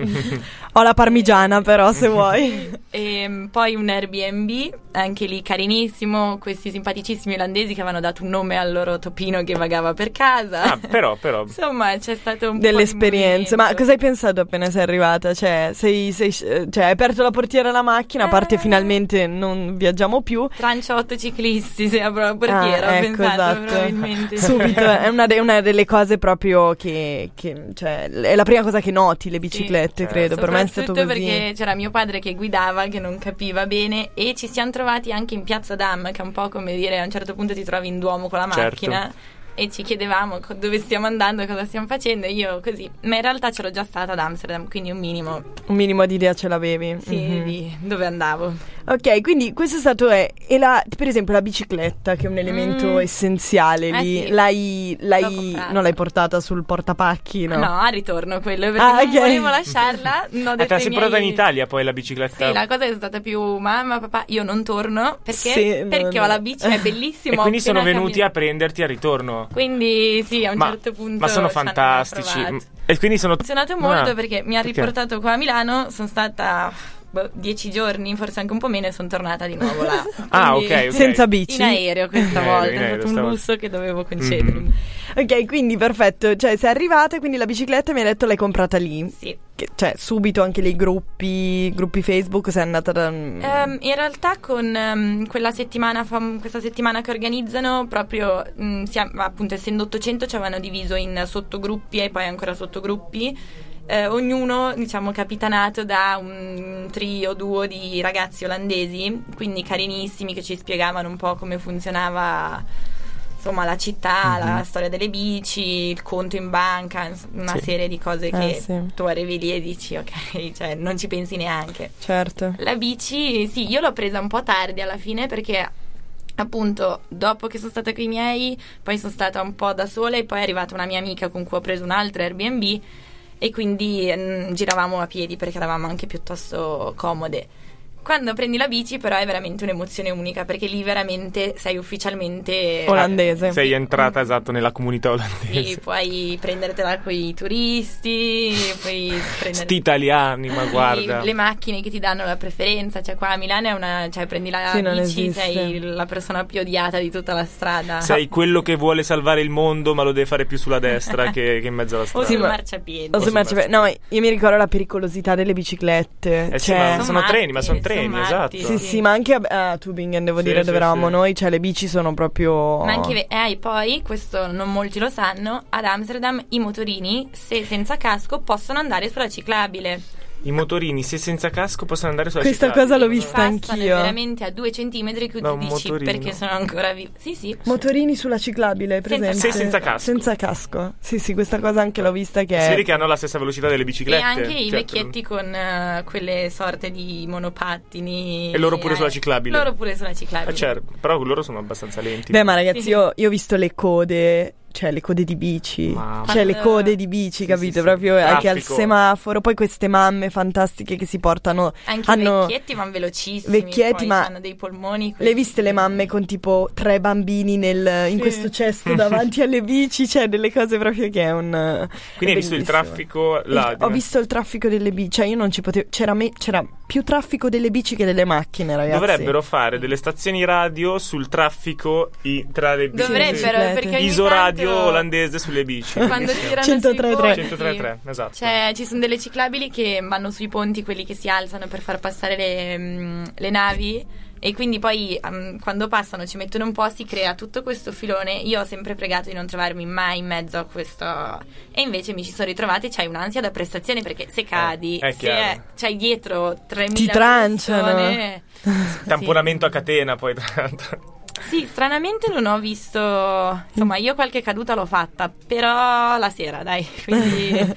Ho la parmigiana però se vuoi. E poi un Airbnb, anche lì carinissimo, questi simpaticissimi olandesi che avevano dato un nome al loro topino che vagava per casa. Ah, però, però. Insomma, c'è stato un delle po' esperienze. Ma cosa hai pensato appena sei arrivata? Cioè, sei, sei, cioè hai aperto la portiera della macchina, a parte eh. finalmente non viaggiamo più. Tranciotto ciclisti, se apro la portiera, ah, ho ecco, pensato esatto. probabilmente. Subito, è una, de- una delle cose proprio che, che cioè, è la prima cosa che noti, le biciclette, sì, credo. Per me è stato così. Perché c'era mio padre che guidava, che non capiva bene, e ci siamo trovati anche in Piazza Dam, che è un po' come dire a un certo punto ti trovi in Duomo con la certo. macchina. E ci chiedevamo co- dove stiamo andando, cosa stiamo facendo, io così. Ma in realtà c'ero già stata ad Amsterdam, quindi un minimo. Un minimo di idea ce l'avevi. Sì, mm-hmm. di dove andavo. Ok, quindi questo è stato è, e la, per esempio la bicicletta, che è un elemento mm. essenziale eh lì, sì. l'hai, l'hai non l'hai portata sul portapacchi, no? No, a ritorno quello, perché ah, non okay. volevo lasciarla. Non ho detto ah, te la sei miei... portata in Italia poi la bicicletta? Sì, la cosa è stata più mamma, papà, io non torno perché, sì, perché no, ho no. la bici, è bellissimo. E quindi sono venuti cammin- a prenderti al ritorno? Quindi sì, a un ma, certo punto ma sono ci hanno fantastici. provato. E quindi sono Ha funzionato molto ah, perché mi ha perché? riportato qua a Milano, sono stata boh, dieci giorni, forse anche un po' meno, e sono tornata di nuovo là. ah, Quindi, ok, ok. Senza bici? In aereo questa In aereo, volta, in è aereo, stato un stavo- lusso che dovevo concedermi. Mm-hmm. Ok, quindi perfetto, cioè sei arrivata, quindi la bicicletta mi hai detto l'hai comprata lì. Sì. Che, cioè subito anche nei gruppi, gruppi Facebook sei andata da... Um, in realtà con um, quella settimana fam- questa settimana che organizzano proprio um, siamo, appunto essendo ottocento ci avevano diviso in sottogruppi e poi ancora sottogruppi, eh, ognuno diciamo capitanato da un trio duo di ragazzi olandesi, quindi carinissimi, che ci spiegavano un po' come funzionava insomma la città, mm-hmm. la storia delle bici, il conto in banca, una sì. serie di cose che eh, sì. tu arrivi lì e dici ok, cioè non ci pensi neanche. Certo. La bici, sì, io l'ho presa un po' tardi alla fine perché appunto dopo che sono stata con i miei, poi sono stata un po' da sola e poi è arrivata una mia amica con cui ho preso un altro Airbnb e quindi mh, giravamo a piedi perché eravamo anche piuttosto comode. Quando prendi la bici però è veramente un'emozione unica perché lì veramente sei ufficialmente olandese. Sei entrata esatto nella comunità olandese. Sì, puoi prendertela con i turisti, puoi prendere sti italiani, ma guarda. le macchine che ti danno la preferenza, cioè qua a Milano è una, cioè prendi la sì, bici, sei la persona più odiata di tutta la strada. Sei quello che vuole salvare il mondo, ma lo deve fare più sulla destra che, che in mezzo alla strada. O sul ma- marciapiede. O sul marciapiede. No, io mi ricordo la pericolosità delle biciclette. Eh sì, cioè, ma sono sono matti, treni, ma sono sono treni, matti, esatto. Sì, sì, ma anche a, a Tübingen, devo Sì, dire, sì, dove eravamo sì. noi, cioè le bici sono proprio... Ma anche ve- eh, poi, questo non molti lo sanno, ad Amsterdam i motorini, se senza casco, possono andare sulla ciclabile. I motorini, se senza casco, possono andare sulla Questa ciclabile. cosa l'ho vista Passano anch'io. veramente a due centimetri che Da tu un dici motorino. perché sono ancora vivi. Sì, sì. Motorini sulla ciclabile, presente? Senza Sì, senza casco. Senza casco. Sì, sì, questa cosa anche l'ho vista che Si è... vede che hanno la stessa velocità delle biciclette. E anche i cioè, vecchietti con uh, quelle sorte di monopattini. E loro pure eh, sulla ciclabile. Loro pure sulla ciclabile. Eh, certo, però loro sono abbastanza lenti. Beh, ma ragazzi, Sì. io, io ho visto le code... Cioè le code di bici, Mamma. cioè le Quando- code di bici, Sì, capito? sì, sì. Proprio anche al Traffico. semaforo. Poi queste mamme fantastiche che si portano. Anche hanno i vecchietti vanno velocissimi. vecchietti, poi ma hanno dei polmoni. le hai viste le mamme con tipo tre bambini nel, in Sì. questo cesto davanti alle bici? Cioè delle cose proprio che è un. Quindi è hai visto il bellissimo. traffico là? Il- ho visto il traffico delle bici, cioè io non ci potevo. C'era, me- c'era più traffico delle bici che delle macchine, ragazzi. Dovrebbero fare delle stazioni radio sul traffico i- tra le bici. Dovrebbero, Sì. perché ogni Isoradio tanto, olandese sulle bici. quando tirano centotré sui tre. ponti, centotré tre, esatto. Cioè ci sono delle ciclabili che vanno sui ponti, quelli che si alzano per far passare le, mm, le navi, e quindi poi um, quando passano ci mettono un po', si crea tutto questo filone. Io ho sempre pregato di non trovarmi mai in mezzo a questo, e invece mi ci sono ritrovata e c'hai un'ansia da prestazione perché se cadi, è se chiaro. è- c'hai dietro tremila Ti tranciano. persone. Tamponamento a catena, poi tra l'altro. Sì, stranamente non ho visto, insomma io qualche caduta l'ho fatta, però la sera dai, quindi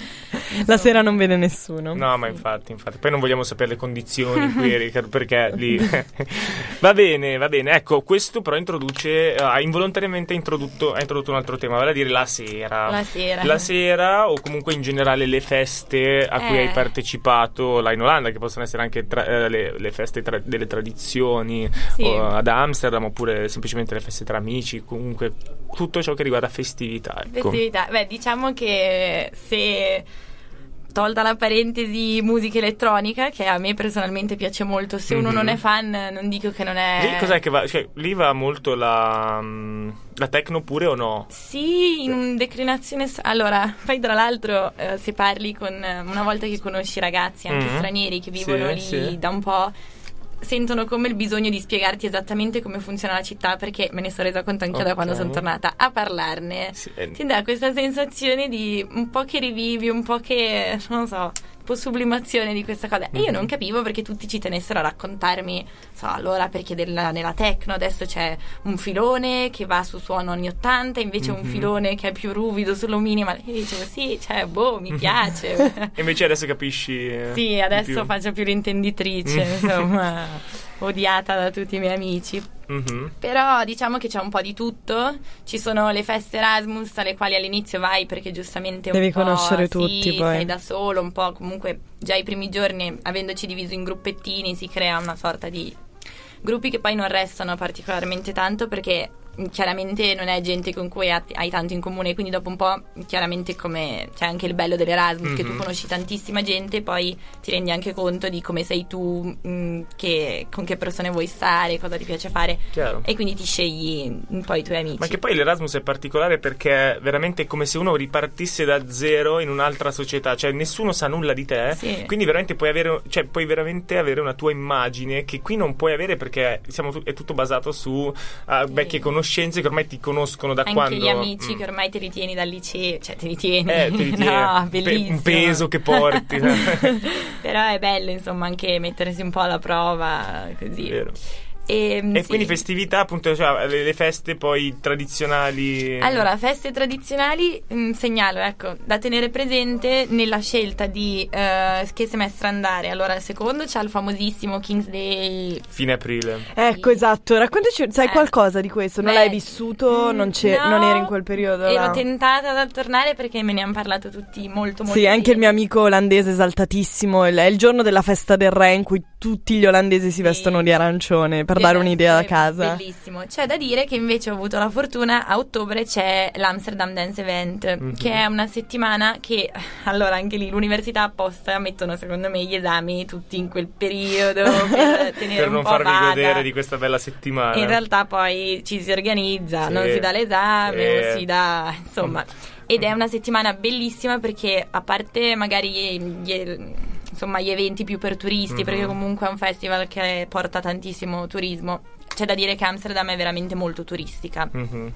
La sera non vede nessuno. No, ma infatti, infatti. Poi non vogliamo sapere le condizioni qui, Riccardo, perché lì... va bene, va bene. Ecco, questo però introduce... Ha involontariamente introdotto, ha introdotto un altro tema, vale a dire la sera. La sera. La sera, o comunque in generale le feste a cui Eh. hai partecipato là in Olanda, che possono essere anche tra- eh, le, le feste tra- delle tradizioni, Sì. o ad Amsterdam, oppure semplicemente le feste tra amici, comunque tutto ciò che riguarda festività. Ecco. Festività. Beh, diciamo che se tolta la parentesi musica elettronica, che a me personalmente piace molto, se uno Mhm. non è fan non dico che non è... Lì cos'è che va? Cioè, lì va molto la, mm, la techno pure o no? Sì, in declinazione... s- Allora, poi tra l'altro eh, se parli con... Una volta che conosci ragazzi anche Mhm. stranieri che vivono Sì, lì sì. da un po', sentono come il bisogno di spiegarti esattamente come funziona la città, perché me ne sono resa conto anche io da quando Ok. sono tornata a parlarne. Sì, eh, Ti dà questa sensazione di un po' che rivivi, un po' che, non so, un po' sublimazione di questa cosa. E io Mhm. non capivo perché tutti ci tenessero a raccontarmi, so, allora perché della- nella techno adesso c'è un filone che va su suono anni ottanta, invece un Mhm. filone che è più ruvido sullo minimal. E io dicevo sì, cioè, boh, mi piace. E invece adesso capisci eh, Sì, di adesso più. faccio più l'intenditrice, insomma, odiata da tutti i miei amici. Mhm. Però diciamo che c'è un po' di tutto. Ci sono le feste Erasmus alle quali all'inizio vai perché giustamente un Devi po', conoscere sì, tutti, poi. sei da solo, un po' comunque già i primi giorni, avendoci diviso in gruppettini, si crea una sorta di gruppi che poi non restano particolarmente tanto perché chiaramente non è gente con cui ha- hai tanto in comune, quindi dopo un po' chiaramente come c'è anche il bello dell'Erasmus, che tu Mhm. conosci tantissima gente, poi ti rendi anche conto di come sei tu, mh, che, con che persone vuoi stare, cosa ti piace fare, Chiaro. e quindi ti scegli un po' i tuoi amici. Ma che poi l'Erasmus è particolare perché è veramente come se uno ripartisse da zero in un'altra società, cioè nessuno sa nulla di te, Sì. quindi veramente puoi avere, cioè puoi veramente avere una tua immagine che qui non puoi avere perché siamo tu- è tutto basato su uh, vecchie conoscenze che ormai ti conoscono da anche quando gli amici mm. che ormai te li tieni dal liceo, cioè te li tieni, eh, te li tieni, no, un pe- bellissimo. un peso che porti. Però è bello insomma anche mettersi un po' alla prova così. Vero. E, E sì. quindi festività, appunto, cioè, le, le feste poi tradizionali. Allora, feste tradizionali, mh, segnalo, ecco, da tenere presente nella scelta di eh, che semestre andare. Allora, il secondo c'è il famosissimo King's Day. Fine aprile. Ecco, esatto. Raccontaci, sai Eh. qualcosa di questo? Non Beh, l'hai vissuto? Non, c'è, no, non eri in quel periodo Ero là? tentata da tornare perché me ne hanno parlato tutti molto molto Sì, anche bene. il mio amico olandese esaltatissimo. il- È il giorno della festa del re in cui tutti gli olandesi si vestono di arancione, per dare Deve un'idea da essere casa. Bellissimo. C'è da dire che invece ho avuto la fortuna, a ottobre c'è l'Amsterdam Dance Event, Mhm. che è una settimana che, allora anche lì l'università apposta mettono secondo me gli esami tutti in quel periodo per tenere Per un non po' farvi vaga. godere di questa bella settimana. In realtà poi ci si organizza, Sì. non si dà l'esame Sì. o si dà, insomma. Ed è una settimana bellissima perché a parte magari gli, gli- insomma, gli eventi più per turisti, Mhm. perché comunque è un festival che porta tantissimo turismo, c'è da dire che Amsterdam è veramente molto turistica. Mhm.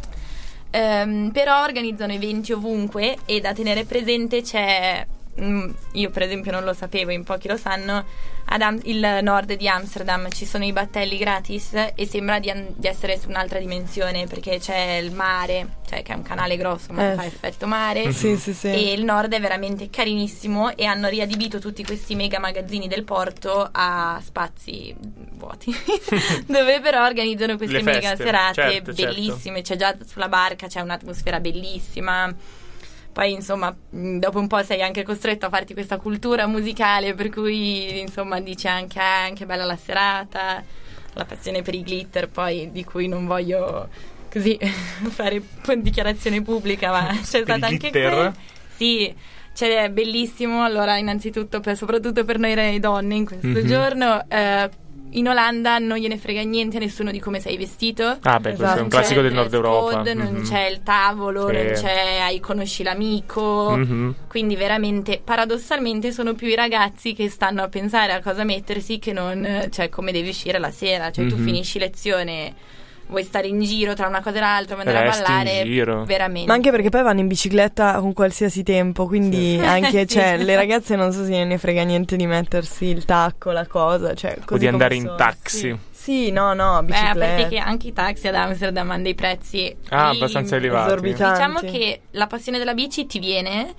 Ehm, però organizzano eventi ovunque e da tenere presente c'è, mm, io per esempio non lo sapevo, in pochi lo sanno, ad Am- il nord di Amsterdam ci sono i battelli gratis e sembra di, an- di essere su un'altra dimensione perché c'è il mare, cioè che è un canale grosso ma Eh, che fa sì. effetto mare. Sì, sì, sì. E il nord è veramente carinissimo e hanno riadibito tutti questi mega magazzini del porto a spazi vuoti dove però organizzano queste Le mega feste, serate certo, certo. bellissime. C'è già sulla barca, c'è un'atmosfera bellissima. Poi insomma mh, dopo un po' sei anche costretto a farti questa cultura musicale per cui insomma dici anche ah, anche bella la serata, la passione per i glitter poi di cui non voglio così fare dichiarazione pubblica, ma c'è Per stata i anche glitter? quella. Sì, cioè è bellissimo. Allora innanzitutto per, soprattutto per noi donne in questo Mhm. giorno eh, in Olanda non gliene frega niente a nessuno di come sei vestito. Ah, beh, questo è Esatto. un classico C'è del il Nord dress Europa. code, non Mhm. c'è il tavolo, Sì. non c'è hai conosci l'amico. Mhm. Quindi veramente paradossalmente sono più i ragazzi che stanno a pensare a cosa mettersi che non eh, cioè come devi uscire la sera, cioè tu Mhm. finisci lezione, vuoi stare in giro tra una cosa e l'altra, vuoi andare Resti a in ballare, giro. veramente. Ma anche perché poi vanno in bicicletta con qualsiasi tempo, quindi anche, Sì. cioè, le ragazze non so se ne frega niente di mettersi il tacco, la cosa, cioè, così O di andare come in sono. taxi. Sì. Sì, no, no, Beh, a parte bicicletta. che anche i taxi ad Amsterdam hanno dei prezzi Ah, lì- abbastanza elevati. esorbitanti. Diciamo che la passione della bici ti viene,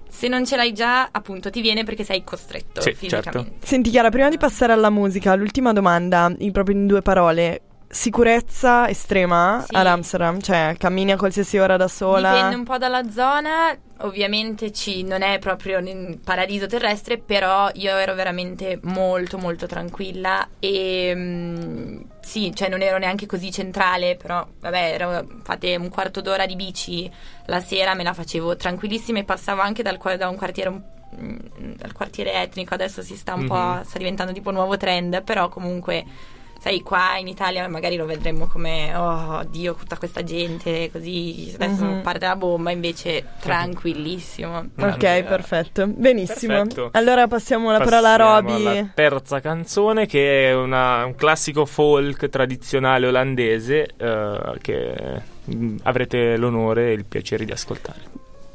se non ce l'hai già, appunto, ti viene perché sei costretto sì, fisicamente. certo. Senti Chiara, prima di passare alla musica, l'ultima domanda, in, proprio in due parole. Sicurezza estrema sì. ad Amsterdam? Cioè, cammini a qualsiasi ora da sola? Dipende un po' dalla zona, ovviamente ci, non è proprio un paradiso terrestre, però io ero veramente molto molto tranquilla e mh, sì, cioè non ero neanche così centrale, però vabbè, ero, fate un quarto d'ora di bici la sera, me la facevo tranquillissima e passavo anche dal, da un quartiere un dal quartiere etnico, adesso si sta un mm-hmm. po', sta diventando tipo nuovo trend, però comunque sai, qua in Italia magari lo vedremmo come oh Dio, tutta questa gente così, adesso mm-hmm. parte la bomba, invece tranquillissimo. Ok, perfetto, benissimo. Perfetto. Allora passiamo la Passiamo parola a Roby. alla terza canzone, che è una, un classico folk tradizionale olandese eh, che mh, avrete l'onore e il piacere di ascoltare.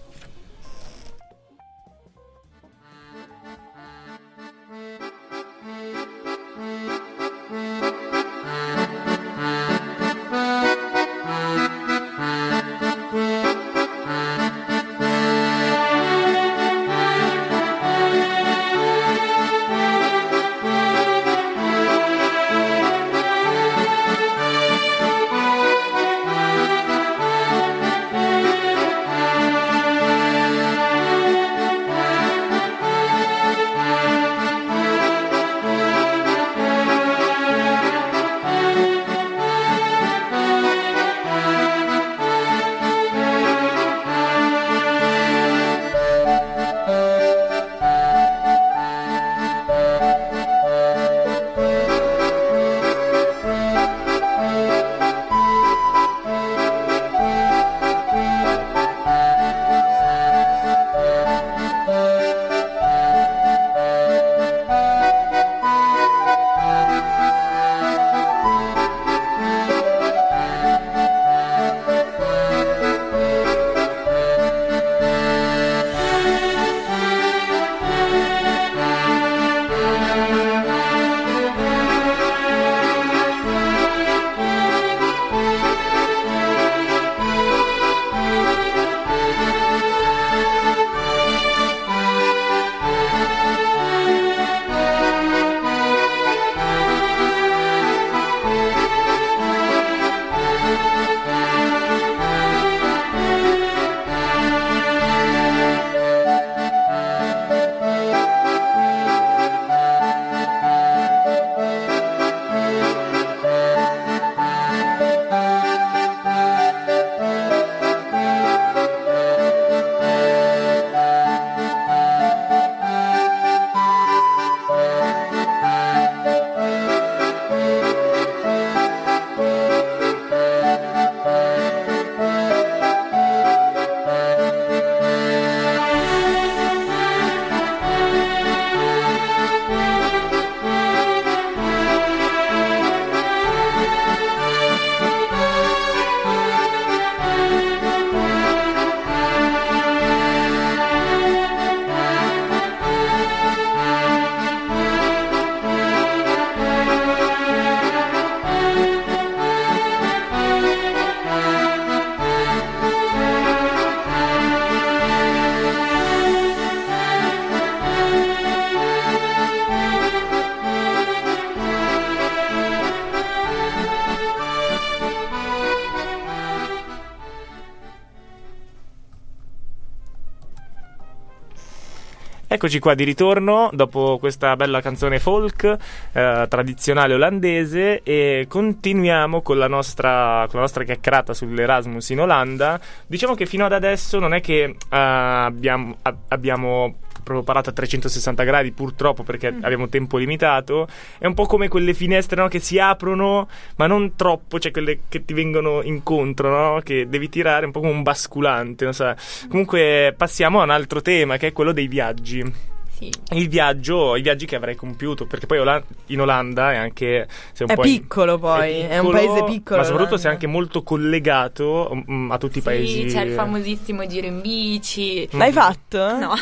Eccoci qua di ritorno dopo questa bella canzone folk eh, tradizionale olandese, e continuiamo con la nostra con la nostra chiacchierata sull'Erasmus in Olanda. Diciamo che fino ad adesso non è che uh, abbiamo, a, abbiamo proprio parlato a trecentosessanta gradi, purtroppo, perché mm. abbiamo tempo limitato. È un po' come quelle finestre, no, che si aprono ma non troppo, cioè quelle che ti vengono incontro, no, che devi tirare, un po' come un basculante, non so. Comunque passiamo a un altro tema, che è quello dei viaggi. Il viaggio, i viaggi che avrei compiuto, perché poi Ola- in Olanda è anche sei un è, po piccolo in, poi, è piccolo, è un paese piccolo, ma soprattutto Olanda. sei anche molto collegato um, a tutti sì, i paesi. C'è il famosissimo giro in bici. L'hai fatto? No,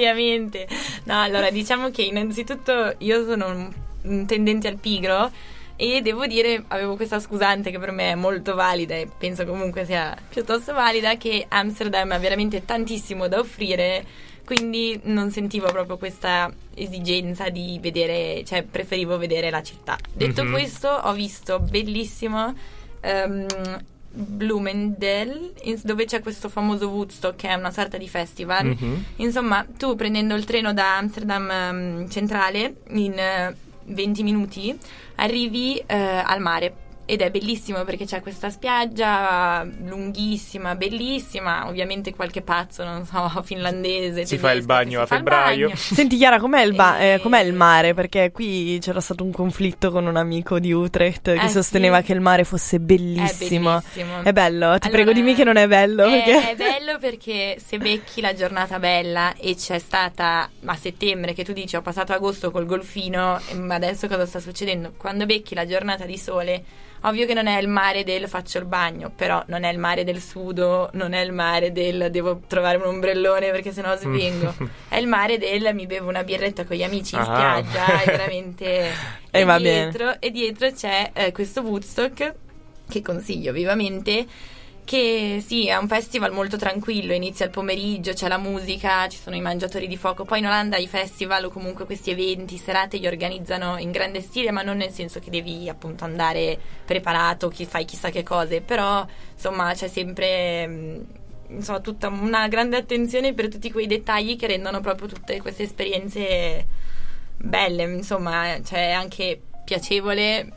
ovviamente. No, allora diciamo che innanzitutto io sono un, un tendente al pigro, E devo dire, avevo questa scusante che per me è molto valida e penso comunque sia piuttosto valida, che Amsterdam ha veramente tantissimo da offrire, quindi non sentivo proprio questa esigenza di vedere, cioè preferivo vedere la città. Detto mm-hmm. questo, ho visto bellissimo um, Bloomingdale, dove c'è questo famoso Woodstock, che è una sorta di festival. Mm-hmm. Insomma, tu prendendo il treno da Amsterdam um, centrale in uh, venti minuti arrivi uh, al mare. Ed è bellissimo perché c'è questa spiaggia lunghissima, bellissima, ovviamente qualche pazzo, non so, finlandese. Si fa il bagno a febbraio. Senti Chiara, com'è il, ba- e... eh, com'è il mare? Perché qui c'era stato un conflitto con un amico di Utrecht che eh, sosteneva sì. che il mare fosse bellissimo. È bellissimo. È bello? Ti allora, prego dimmi che non è bello. È, perché... è bello perché se becchi la giornata bella e c'è stata a settembre, che tu dici ho passato agosto col golfino, ma adesso cosa sta succedendo? Quando becchi la giornata di sole, ovvio che non è il mare del faccio il bagno, però non è il mare del sudo, non è il mare del devo trovare un ombrellone perché sennò svengo. È il mare del mi bevo una birretta con gli amici in ah. spiaggia e veramente e, e, va dietro, bene. e dietro c'è eh, questo Woodstock che consiglio vivamente, che sì, è un festival molto tranquillo, inizia il pomeriggio, c'è la musica, ci sono i mangiatori di fuoco. Poi in Olanda i festival o comunque questi eventi, serate li organizzano in grande stile, ma non nel senso che devi appunto andare preparato, chi fai chissà che cose, però insomma c'è sempre insomma tutta una grande attenzione per tutti quei dettagli che rendono proprio tutte queste esperienze belle, insomma, cioè anche piacevole,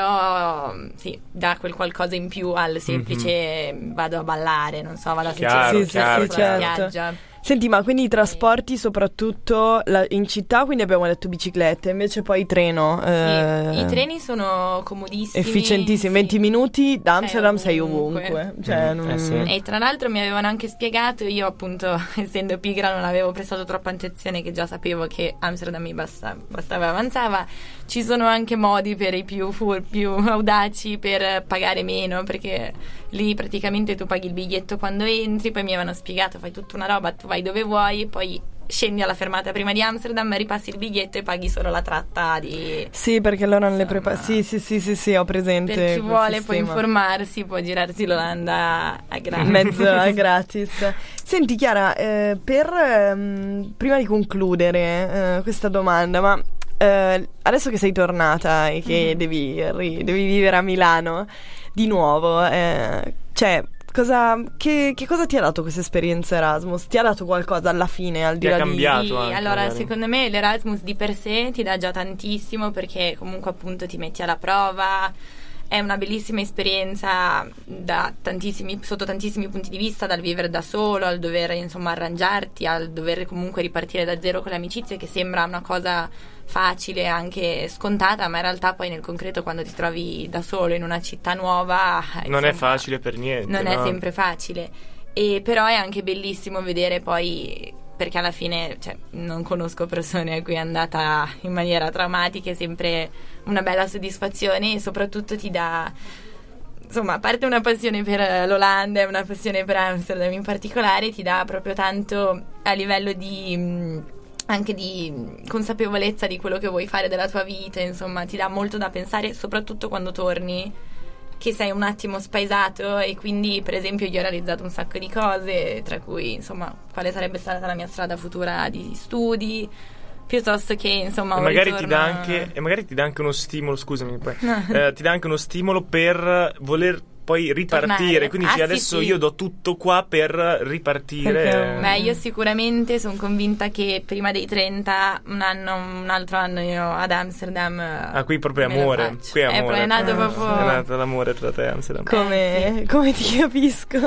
però sì, dà quel qualcosa in più al semplice mm-hmm. vado a ballare, non so, vado a chiaro, sì, chiaro, sulla certo. spiaggia. Senti, ma quindi i trasporti soprattutto la, in città, quindi abbiamo detto biciclette, invece poi treno. Eh, sì, i treni sono comodissimi, efficientissimi, sì. venti minuti da Amsterdam sei ovunque, sei ovunque. Cioè, mm, non... eh sì. E tra l'altro mi avevano anche spiegato, io appunto essendo pigra non avevo prestato troppa attenzione, che già sapevo che Amsterdam mi basta, bastava e avanzava. Ci sono anche modi per i più, fur, più audaci per pagare meno, perché lì praticamente tu paghi il biglietto quando entri, poi mi avevano spiegato, fai tutta una roba, tu vai dove vuoi, poi scendi alla fermata prima di Amsterdam, ripassi il biglietto e paghi solo la tratta di... Sì, perché loro non le Insomma, prepara... Sì, sì, sì, sì, sì, ho presente. Per chi vuole sistema. poi informarsi, può girarsi l'Olanda a gratis. Mezzo a gratis. Senti Chiara, eh, per ehm, prima di concludere eh, questa domanda, ma eh, adesso che sei tornata e che mm. devi, ri, devi vivere a Milano di nuovo, eh, cioè... Cosa, che, che cosa ti ha dato questa esperienza Erasmus? Ti ha dato qualcosa alla fine, al di là di... cambiato Sì, anche, allora magari. Secondo me l'Erasmus di per sé ti dà già tantissimo, perché comunque appunto ti metti alla prova, è una bellissima esperienza da tantissimi, sotto tantissimi punti di vista, dal vivere da solo, al dover insomma arrangiarti, al dover comunque ripartire da zero con le amicizie, che sembra una cosa facile, anche scontata, ma in realtà poi nel concreto quando ti trovi da solo in una città nuova non insomma, è facile per niente, non no? è sempre facile, e però è anche bellissimo vedere poi, perché alla fine cioè, non conosco persone a cui è andata in maniera traumatica, è sempre una bella soddisfazione, e soprattutto ti dà, insomma, a parte una passione per l'Olanda e una passione per Amsterdam in particolare, ti dà proprio tanto a livello di anche di consapevolezza di quello che vuoi fare della tua vita, insomma ti dà molto da pensare, soprattutto quando torni, che sei un attimo spaesato. E quindi per esempio io ho realizzato un sacco di cose, tra cui insomma quale sarebbe stata la mia strada futura di studi, piuttosto che insomma e un magari ritorno... ti dà anche e magari ti dà anche uno stimolo, scusami poi eh, ti dà anche uno stimolo per voler poi ripartire. Tornare. Quindi Ah, dici, sì, adesso sì. io do tutto qua per ripartire. Perché- Beh, io sicuramente sono convinta che prima dei trenta, un anno, un altro anno io ad Amsterdam. Ah, qui proprio me lo amore. faccio. Qui è amore. È nato Ah, proprio. È nato l'amore tra te e Amsterdam. Come, Eh, come ti capisco.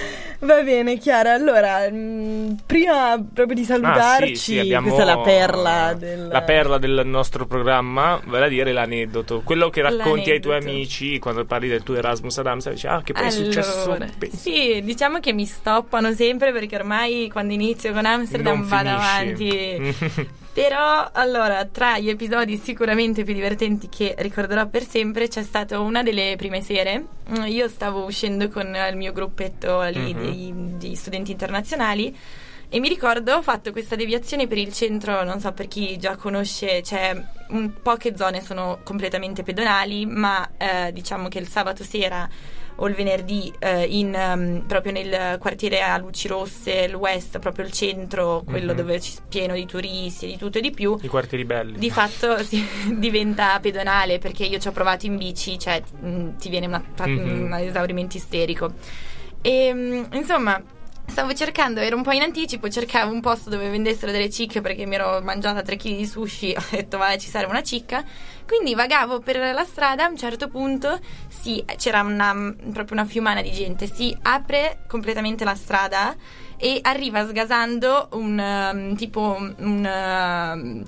Va bene Chiara, allora mh, prima proprio di salutarci, Ah, sì, sì, abbiamo questa è la perla del... la perla del nostro programma, vale a dire l'aneddoto, quello che racconti ai tuoi L'aneddoto. amici quando parli del tuo Erasmus ad Amsterdam, dici ah che poi è successo Allora, pe- sì, diciamo che mi stoppano sempre, perché ormai quando inizio con Amsterdam non vado finisci. avanti. Però allora, tra gli episodi sicuramente più divertenti che ricorderò per sempre, c'è stata una delle prime sere. Io stavo uscendo con il mio gruppetto lì Mhm. di, di studenti internazionali, e mi ricordo ho fatto questa deviazione per il centro, non so per chi già conosce, c'è un, poche zone sono completamente pedonali, ma eh, diciamo che il sabato sera o il venerdì eh, in, um, proprio nel quartiere a luci rosse, il West, proprio il centro, quello mm-hmm. dove c'è pieno di turisti e di tutto e di più, i quartieri belli, di fatto si, diventa pedonale, perché io ci ho provato in bici, cioè mh, ti viene una, mm-hmm. un esaurimento isterico. E mh, insomma stavo cercando, ero un po' in anticipo, cercavo un posto dove vendessero delle cicche, perché mi ero mangiata tre chili di sushi, ho detto vabbè, ci serve una cicca, quindi vagavo per la strada, a un certo punto sì, c'era una, proprio una fiumana di gente, si apre completamente la strada e arriva sgasando un um, tipo un... Uh,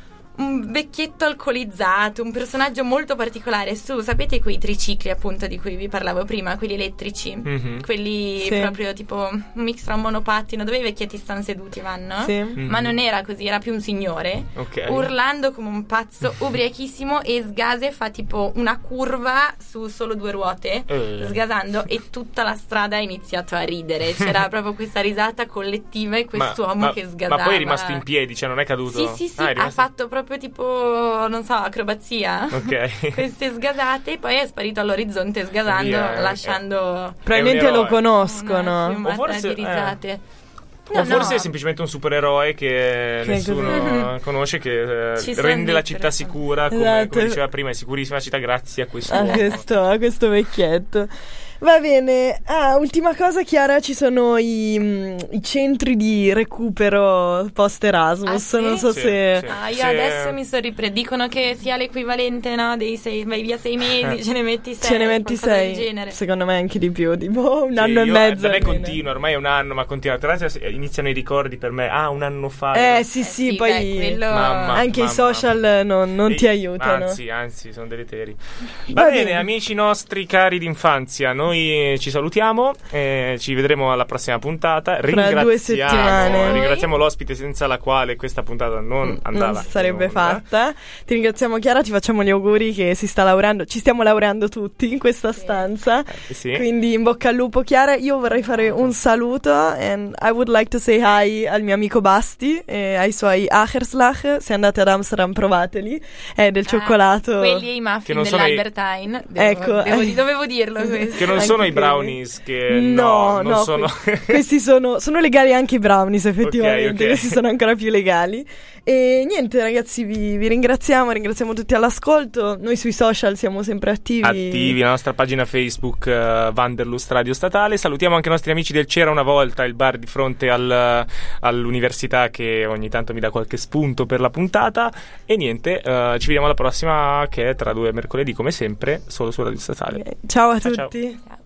un vecchietto alcolizzato, un personaggio molto particolare su, sapete quei tricicli appunto di cui vi parlavo prima, quelli elettrici, mm-hmm. quelli sì. proprio tipo un mix tra un monopattino dove i vecchietti stanno seduti, vanno, sì. mm-hmm. ma non era così, era più un signore, okay. urlando come un pazzo, ubriachissimo, e sgasa e fa tipo una curva su solo due ruote, uh. sgasando, e tutta la strada ha iniziato a ridere, c'era proprio questa risata collettiva e quest'uomo ma, ma, che sgasava. Ma poi è rimasto in piedi, cioè non è caduto? Sì, sì, sì, ah, ha fatto proprio tipo, non so, acrobazia, ok. queste sgasate, e poi è sparito all'orizzonte sgasando, via, lasciando eh. probabilmente lo conoscono, o forse, di risate. Eh. No, o forse no. è semplicemente un supereroe che, che nessuno così. conosce, che eh, rende la città sicura, come, esatto. come diceva prima, è sicurissima la città grazie a questo a questo, a questo vecchietto. Va bene, ah, ultima cosa, Chiara, ci sono i, mh, i centri di recupero post Erasmus, ah, sì? non so sì, se... Sì. Ah, io se... adesso mi sto riprendendo, dicono che sia l'equivalente, no, dei sei, vai via sei mesi, ce ne metti sei, ce ne metti sei, del genere. Secondo me anche di più, tipo un sì, anno io, e mezzo. Da me continua, ormai è un anno, ma continua, tra l'altro iniziano i ricordi per me, ah, un anno fa. Eh no? sì, eh, sì, sì, poi beh, quello... mamma, anche mamma. i social non, non e, ti aiutano. Anzi, anzi, sono deleteri. Va, Va bene, bene, amici nostri cari d'infanzia, noi ci salutiamo. Eh, ci vedremo alla prossima puntata. Tra due settimane. Ringraziamo l'ospite senza la quale questa puntata non andava. Non sarebbe fatta. Ti ringraziamo, Chiara, ti facciamo gli auguri che si sta laureando. Ci stiamo laureando tutti in questa sì. stanza. Eh, sì. Quindi in bocca al lupo, Chiara. Io vorrei fare un saluto. And I would like to say hi al mio amico Basti e ai suoi Acherslach. Se andate ad Amsterdam, provateli. È del cioccolato. Ah, quelli e i muffin dell'Albertine. I... Devo, ecco. Devo, dovevo dirlo questo. Che non Anche sono quelli. i brownies. Che no, no, non no, sono. Que- questi sono, sono legali anche i brownies, effettivamente. Okay, okay. Questi sono ancora più legali. E niente, ragazzi, vi, vi ringraziamo. Ringraziamo tutti all'ascolto. Noi sui social siamo sempre attivi. Attivi, la nostra pagina Facebook uh, Wanderlust Radio Statale. Salutiamo anche i nostri amici del C'era una volta, il bar di fronte al, all'università, che ogni tanto mi dà qualche spunto per la puntata. E niente, uh, ci vediamo alla prossima, che è tra due mercoledì, come sempre, solo su Radio Statale. Okay. Ciao a ciao, tutti. Ciao.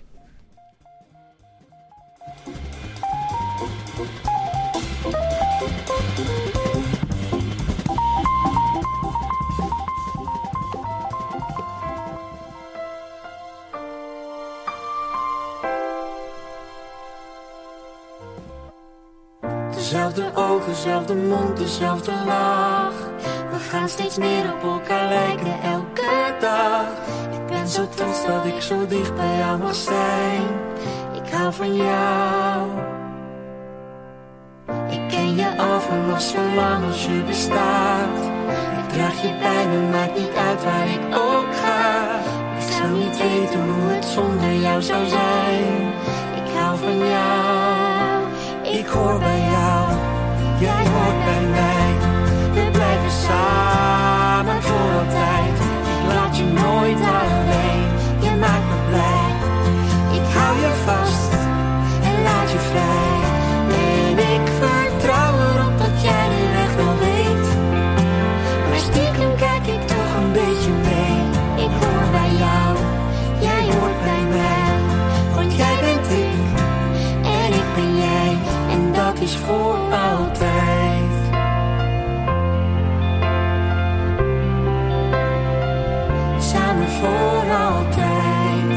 Dezelfde ogen, dezelfde mond, dezelfde lach. We gaan steeds meer op elkaar lijken elke dag. Ik ben zo trots dat ik zo dicht bij jou mag zijn. Ik hou van jou. Ik ken je al vanaf zo lang als je bestaat. Ik draag je bij me, maakt niet uit waar ik ook ga. Ik zou niet weten hoe het zonder jou zou zijn. Ik hou van jou. Ik hoor bij jou, jij hoort bij mij. We blijven samen voor altijd. Ik laat je nooit alleen, je maakt me blij. Ik hou je vast en laat je vrij. En ik vertrouw erop dat jij de weg wel weet. Maar stiekem kijk ik toch een beetje mee. Ik hoor bij jou, jij hoort bij mij. Want jij bent ik en ik ben jij. En dat is voor altijd. Samen voor altijd.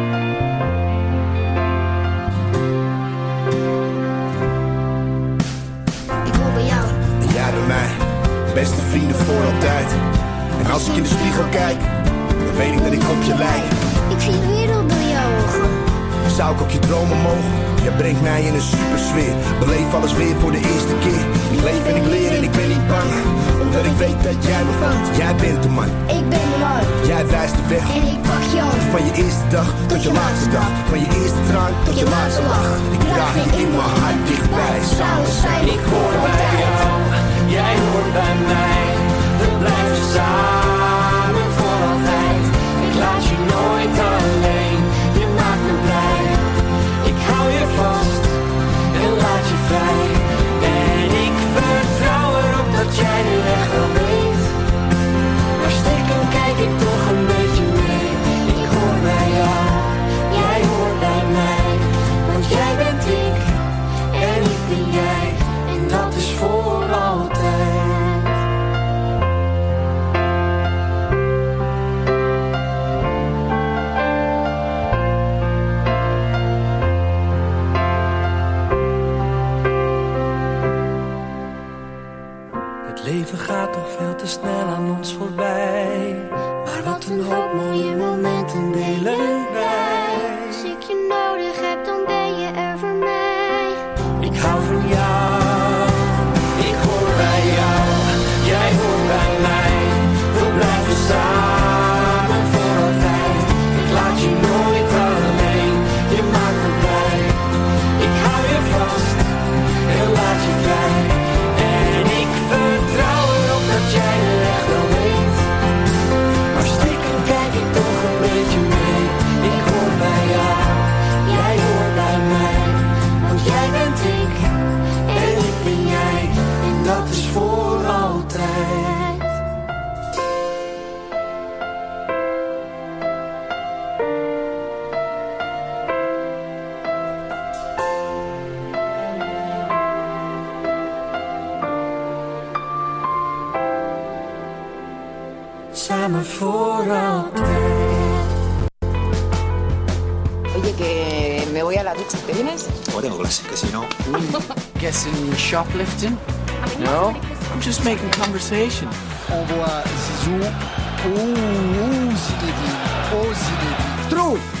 Ik hoor bij jou. En jij bij mij. Beste vrienden voor altijd. En als ik in de spiegel kijk, dan weet ik dat ik op je lijk. Ik zie de wereld door jou ogen. Zou ik ook je dromen mogen? jij brengt mij in een supersfeer. Beleef alles weer voor de eerste keer. Ik leef en ik leer en ik ben niet bang, omdat ik weet dat jij me vangt. Jij bent de man, ik ben de man. Jij wijst de weg en ik pak je hand. Van je eerste dag tot je laatste dag. Van je eerste traan tot je laatste lach. Ik draag je in mijn hart dichtbij. Samen zijn we ik hoor bij jou, jij hoort bij mij. We blijven samen voor altijd. Ik laat je nooit alleen, je maakt me blij. Ik hou je vast en laat je vrij. En ik vertrouw erop dat jij de weg wel weet. Maar stiekem kijk ik toch een beetje mee. Ik hoor bij jou, jij hoort bij mij. Want jij bent ik en ik ben jij. En dat is voor altijd. Het leven gaat toch veel te snel aan ons voorbij. Maar wat een hoop mooie momenten delen wij. Als ik je nodig heb, dan ben je er voor mij. Ik hou van jou, ik hoor bij jou, jij hoort bij mij. We blijven samen voor altijd. Ik laat je nooit alleen, je maakt me blij. Ik hou je vast en laat je vrij. En ik vertrouw erop dat jij de weg wel weet. Maar stiekem kijk ik toch een beetje mee. Ik hoor bij jou, jij hoort bij mij. Want jij bent ik en ik ben jij. En dat is voor altijd. Samen voor altijd. Oye, que me voy a la ducha. ¿Te vienes? Oh, tengo clase, que si no... Guessing shoplifting? No, I'm just making conversation. On voit Zizou. Oh, oh Zinedine. Oh Zinedine. Trouve